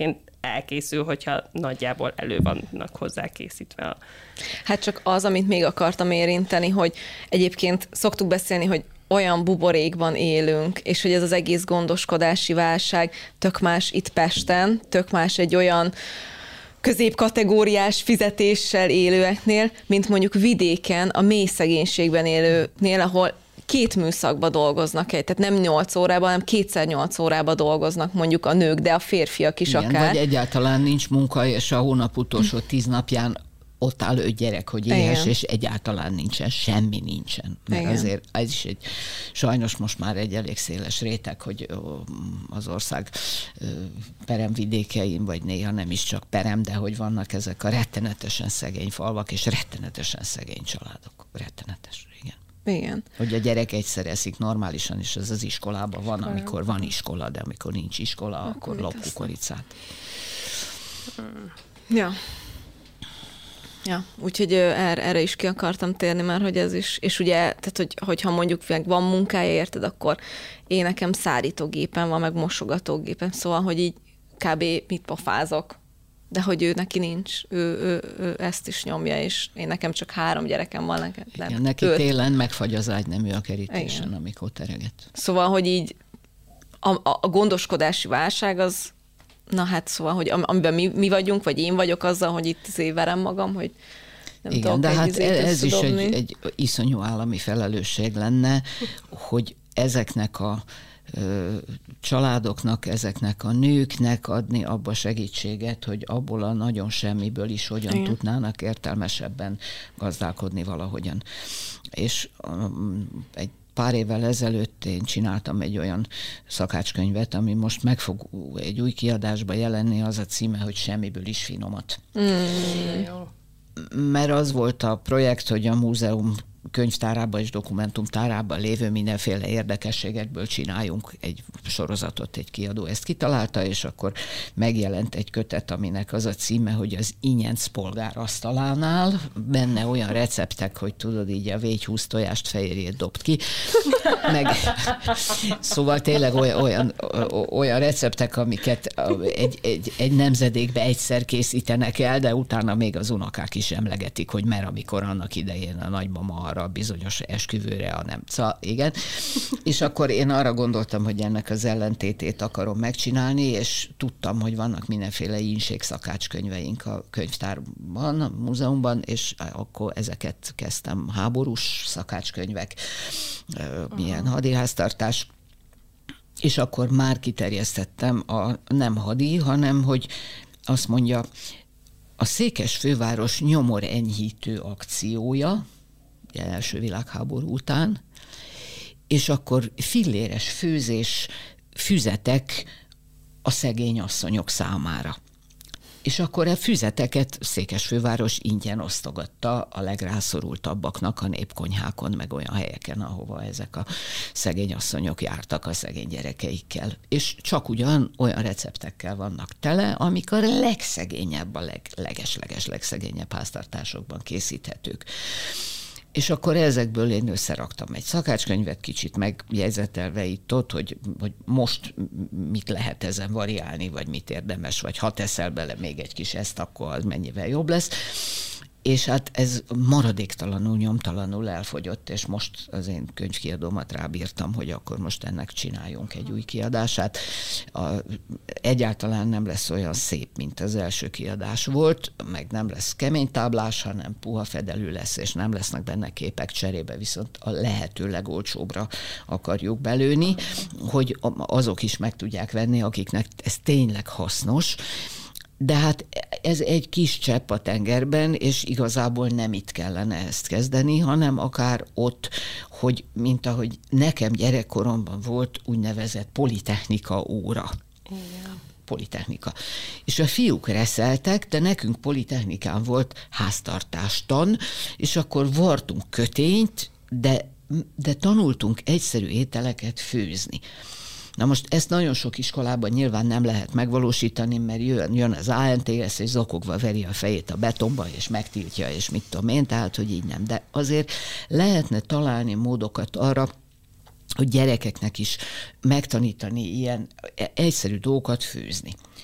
elkészül, hogyha nagyjából elő vannak hozzá készítve. Hát csak az, amit még akartam érinteni, hogy egyébként szoktuk beszélni, hogy olyan buborékban élünk, és hogy ez az egész gondoskodási válság tök más itt Pesten, tök más egy olyan középkategóriás fizetéssel élőeknél, mint mondjuk vidéken, a mély szegénységben élőknél, ahol 2 műszakba dolgoznak tehát nem 8 órában, hanem 2x8 órában dolgoznak mondjuk a nők, de a férfiak is igen, akár. Vagy egyáltalán nincs munka, és a hónap utolsó 10 napján ott áll 5 gyerek, hogy éhes, és egyáltalán nincsen, semmi nincsen. Mert igen. Azért ez is sajnos most már egy elég széles réteg, hogy az ország peremvidékein, vagy néha nem is csak perem, de hogy vannak ezek a rettenetesen szegény falvak, és rettenetesen szegény családok. Rettenetes, igen. Igen. Hogy a gyerek egyszer eszik normálisan, és ez az iskolában van, amikor van iskola, de amikor nincs iskola, akkor lop kukoricát. Ja. Ja, úgyhogy erre is ki akartam térni, mert hogy ez is, és ugye, tehát hogyha mondjuk van munkája, érted, akkor én nekem szárítógépen van, meg mosogatógépen, szóval, hogy így kb. Mit pofázok, de hogy ő neki nincs, ő ezt is nyomja, és én nekem csak 3 gyerekem van, neked. Igen, neki 5. télen megfagy az ágynemű a kerítésen, igen. Amikor tereget. Szóval, hogy így a gondoskodási válság az, na hát szóval, hogy amiben mi vagyunk, vagy én vagyok azzal, hogy itt verem magam, hogy nem igen, tudok de hát ez is dobni. egy iszonyú állami felelősség lenne, hogy ezeknek a családoknak, ezeknek a nőknek adni abba segítséget, hogy abból a nagyon semmiből is hogyan igen. tudnának értelmesebben gazdálkodni valahogyan. És egy pár évvel ezelőtt én csináltam egy olyan szakácskönyvet, ami most meg fog egy új kiadásba jelenni, az a címe, hogy Semmiből is finomat. Mert az volt a projekt, hogy a múzeum könyvtárában és dokumentumtárában lévő mindenféle érdekességekből csináljunk egy sorozatot, egy kiadó ezt kitalálta, és akkor megjelent egy kötet, aminek az a címe, hogy az Inyenc polgár asztalánál, benne olyan receptek, hogy tudod, így a végy-húsz tojást fehérjét dobt ki, meg szóval tényleg olyan receptek, amiket egy nemzedékbe egyszer készítenek el, de utána még az unokák is emlegetik, hogy mert amikor annak idején a nagymama arra a bizonyos esküvőre, szóval igen. És akkor én arra gondoltam, hogy ennek az ellentétét akarom megcsinálni, és tudtam, hogy vannak mindenféle szakácskönyveink a könyvtárban, a múzeumban, és akkor ezeket kezdtem, háborús szakácskönyvek, milyen hadiháztartás, és akkor már kiterjesztettem a nem hadi, hanem hogy azt mondja, a Székesfőváros nyomorenyhítő akciója, első világháború után, és akkor filléres főzés, füzetek a szegény asszonyok számára. És akkor a füzeteket Székesfőváros ingyen osztogatta a legrászorultabbaknak a népkonyhákon, meg olyan helyeken, ahova ezek a szegény asszonyok jártak a szegény gyerekeikkel. És csak olyan receptekkel vannak tele, amik a legszegényebb, a legszegényebb háztartásokban készíthetők. És akkor ezekből én összeraktam egy szakácskönyvet, kicsit megjegyzetelve itt ott, hogy most mit lehet ezen variálni, vagy mit érdemes, vagy ha teszel bele még egy kis ezt, akkor az mennyivel jobb lesz. És hát ez maradéktalanul, nyomtalanul elfogyott, és most az én könyvkiadómat rábírtam, hogy akkor most ennek csináljunk egy új kiadását. Egyáltalán nem lesz olyan szép, mint az első kiadás volt, meg nem lesz kemény táblás, hanem puha fedelű lesz, és nem lesznek benne képek, cserébe viszont a lehető legolcsóbbra akarjuk belőni, hogy azok is meg tudják venni, akiknek ez tényleg hasznos. De hát ez egy kis csepp a tengerben, és igazából nem itt kellene ezt kezdeni, hanem akár ott, hogy mint ahogy nekem gyerekkoromban volt úgynevezett politechnika óra. Igen. Politechnika. És a fiúk reszeltek, de nekünk politechnikán volt háztartástan, és akkor vartunk kötényt, de tanultunk egyszerű ételeket főzni. Na most ezt nagyon sok iskolában nyilván nem lehet megvalósítani, mert jön az ANTS, és zokogva veri a fejét a betonba, és megtiltja, és mit tudom én, tehát, hogy így nem. De azért lehetne találni módokat arra, hogy gyerekeknek is megtanítani ilyen egyszerű dolgokat főzni.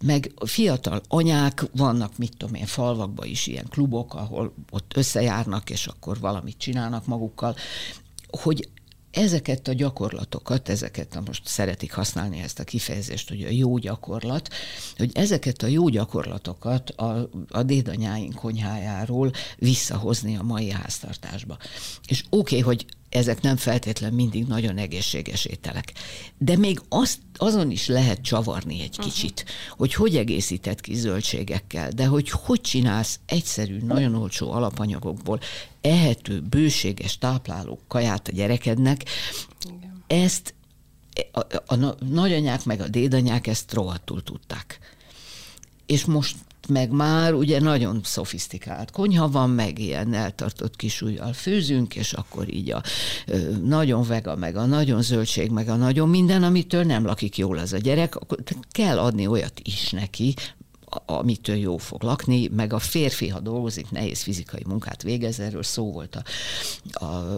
meg fiatal anyák, vannak, mit tudom én, falvakban is ilyen klubok, ahol ott összejárnak, és akkor valamit csinálnak magukkal, hogy ezeket a gyakorlatokat, most szeretik használni ezt a kifejezést, hogy a jó gyakorlat, hogy ezeket a jó gyakorlatokat a dédanyáink konyhájáról visszahozni a mai háztartásba. És oké, hogy ezek nem feltétlen mindig nagyon egészséges ételek. De még azon is lehet csavarni egy kicsit, hogy egészített ki zöldségekkel, de hogy csinálsz egyszerű, nagyon olcsó alapanyagokból ehető, bőséges, tápláló kaját a gyerekednek. Igen. Ezt a nagyanyák meg a dédanyák ezt rohadtul tudták. És most meg már ugye nagyon szofisztikált konyha van, meg ilyen eltartott kis ujjal főzünk, és akkor így a nagyon vega, meg a nagyon zöldség, meg a nagyon minden, amitől nem lakik jól az a gyerek, akkor kell adni olyat is neki, amitől jó fog lakni, meg a férfi, ha dolgozik, nehéz fizikai munkát végez, erről szó volt a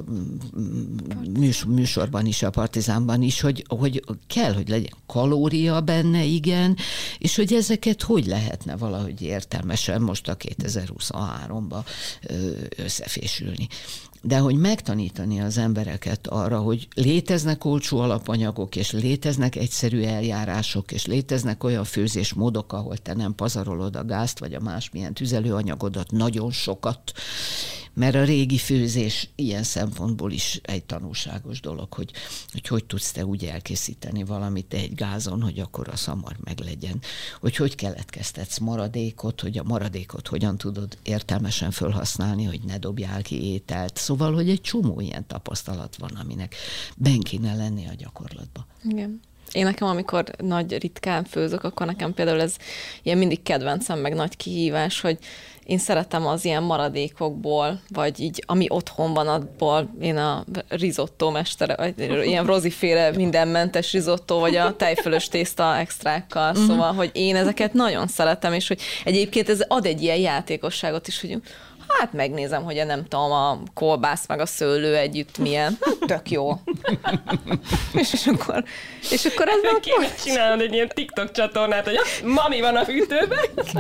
műsorban is, a Partizánban is, hogy kell, hogy legyen kalória benne, igen, és hogy ezeket hogy lehetne valahogy értelmesen most a 2023-ba összefésülni. De hogy megtanítani az embereket arra, hogy léteznek olcsó alapanyagok, és léteznek egyszerű eljárások, és léteznek olyan főzésmódok, ahol te nem pazarolod a gázt, vagy a másmilyen tüzelőanyagodat nagyon sokat, mert a régi főzés ilyen szempontból is egy tanulságos dolog, hogy tudsz te úgy elkészíteni valamit egy gázon, hogy akkor a szamar meglegyen. Hogy keletkeztetsz maradékot, hogy a maradékot hogyan tudod értelmesen felhasználni, hogy ne dobjál ki ételt. Szóval, hogy egy csomó ilyen tapasztalat van, aminek benn kéne lenni a gyakorlatban. Igen. Én nekem, amikor nagy ritkán főzök, akkor nekem például ez ilyen mindig kedvencem, meg nagy kihívás, hogy én szeretem az ilyen maradékokból, vagy így, ami otthon van, abból én a risotto mestere, vagy ilyen roziféle mindenmentes risotto, vagy a tejfölös tészta extrákkal, szóval, hogy én ezeket nagyon szeretem, és hogy egyébként ez ad egy ilyen játékosságot is, hogy hát megnézem, hogy nem tudom, a kolbász meg a szőlő együtt milyen. Tök jó. és akkor ez meg kéne csinálnod egy ilyen TikTok csatornát, hogy mami van a hűtőben.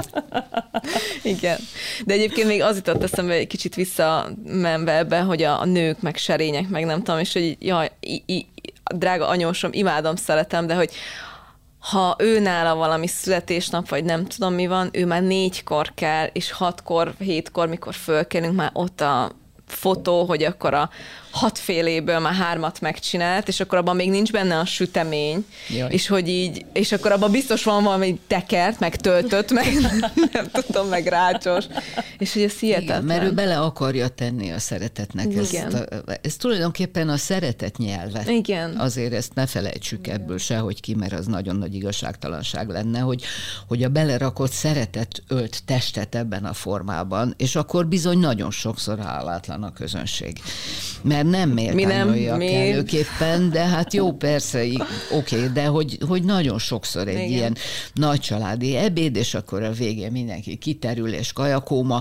Igen. De egyébként még az jutott eszembe egy kicsit visszamenve ebbe, hogy a nők, meg serények, meg nem tudom, és hogy jaj, drága anyósom, imádom, szeretem, de hogy ha ő nála valami születésnap, vagy nem tudom mi van, ő már 4-kor kell, és 6-kor, 7-kor, mikor fölkelünk, már ott a fotó, hogy akkor a 6 féléből már 3-at megcsinált, és akkor abban még nincs benne a sütemény, és hogy így, és akkor abban biztos van valami tekert, meg töltött, meg nem tudom, meg rácsos, és hogy ez hihetetlen. Igen, mert ő bele akarja tenni a szeretetnek ez tulajdonképpen a szeretet nyelve. Igen. Azért ezt ne felejtsük ebből sehogy ki, mert az nagyon nagy igazságtalanság lenne, hogy a belerakott szeretet ölt testet ebben a formában, és akkor bizony nagyon sokszor hálátlan a közönség. Mert nem méltányolja kellőképpen, de hát jó, persze, oké, de hogy nagyon sokszor egy ilyen nagy családi ebéd, és akkor a végén mindenki kiterül, és kajakóma,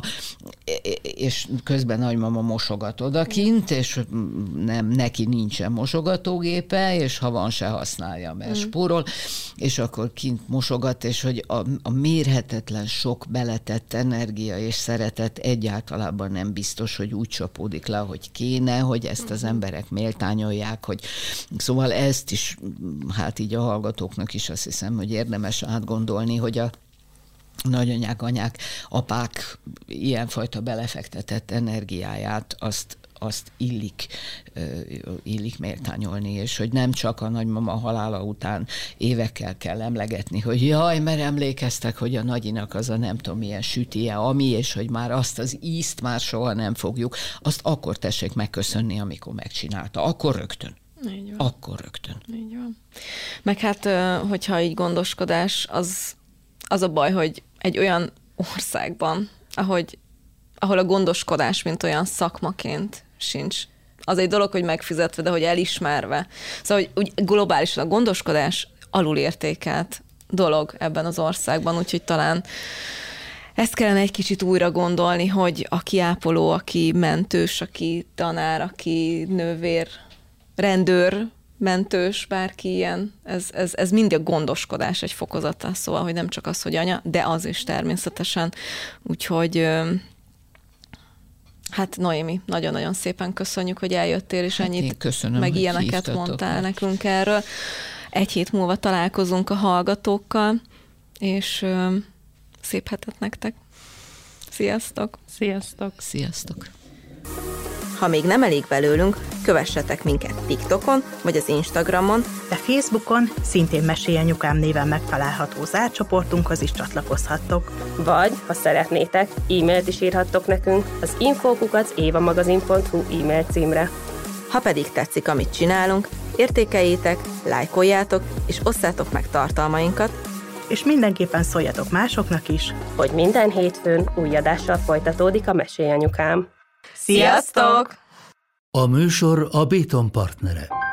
és közben nagymama mosogat odakint, és neki nincsen mosogatógépe, és ha van, se használja, mert spórol, és akkor kint mosogat, és hogy a mérhetetlen sok beletett energia és szeretet egyáltalában nem biztos, hogy úgy csapódik le, hogy kéne, hogy ezt az emberek méltányolják, hogy szóval ezt is, hát így a hallgatóknak is azt hiszem, hogy érdemes átgondolni, hogy a nagyanyák, anyák, apák ilyenfajta belefektetett energiáját, azt illik méltányolni, és hogy nem csak a nagymama halála után évekkel kell emlegetni, hogy jaj, mert emlékeztek, hogy a nagyinak az a nem tudom milyen sütije, ami, és hogy már azt az ízt már soha nem fogjuk, azt akkor tessék megköszönni, amikor megcsinálta. Akkor rögtön. Így van. Akkor rögtön. Így van. Meg hát, hogyha így gondoskodás, az a baj, hogy egy olyan országban, ahol a gondoskodás, mint olyan szakmaként sincs. Az egy dolog, hogy megfizetve, de hogy elismerve. Szóval, hogy úgy globálisan a gondoskodás alulértékelt dolog ebben az országban, úgyhogy talán ezt kellene egy kicsit újra gondolni, hogy aki ápoló, aki mentős, aki tanár, aki nővér, rendőr, mentős, bárki ilyen, ez mind a gondoskodás egy fokozata, szóval, hogy nem csak az, hogy anya, de az is természetesen. Úgyhogy hát Noémi, nagyon-nagyon szépen köszönjük, hogy eljöttél, és ennyit köszönöm, meg ilyeneket mondtál nekünk erről. Egy hét múlva találkozunk a hallgatókkal, és szép hetet nektek. Sziasztok! Sziasztok! Sziasztok! Ha még nem elég belőlünk, kövessetek minket TikTokon vagy az Instagramon, de Facebookon szintén Mesélj Anyukám néven megtalálható zárt csoportunkhoz is csatlakozhattok. Vagy, ha szeretnétek, e-mailt is írhattok nekünk az info@évamagazin.hu e-mail címre. Ha pedig tetszik, amit csinálunk, értékeljétek, lájkoljátok és osszátok meg tartalmainkat, és mindenképpen szóljatok másoknak is, hogy minden hétfőn új adással folytatódik a Mesélj Anyukám. Sziasztok! A műsor a Béton partnere.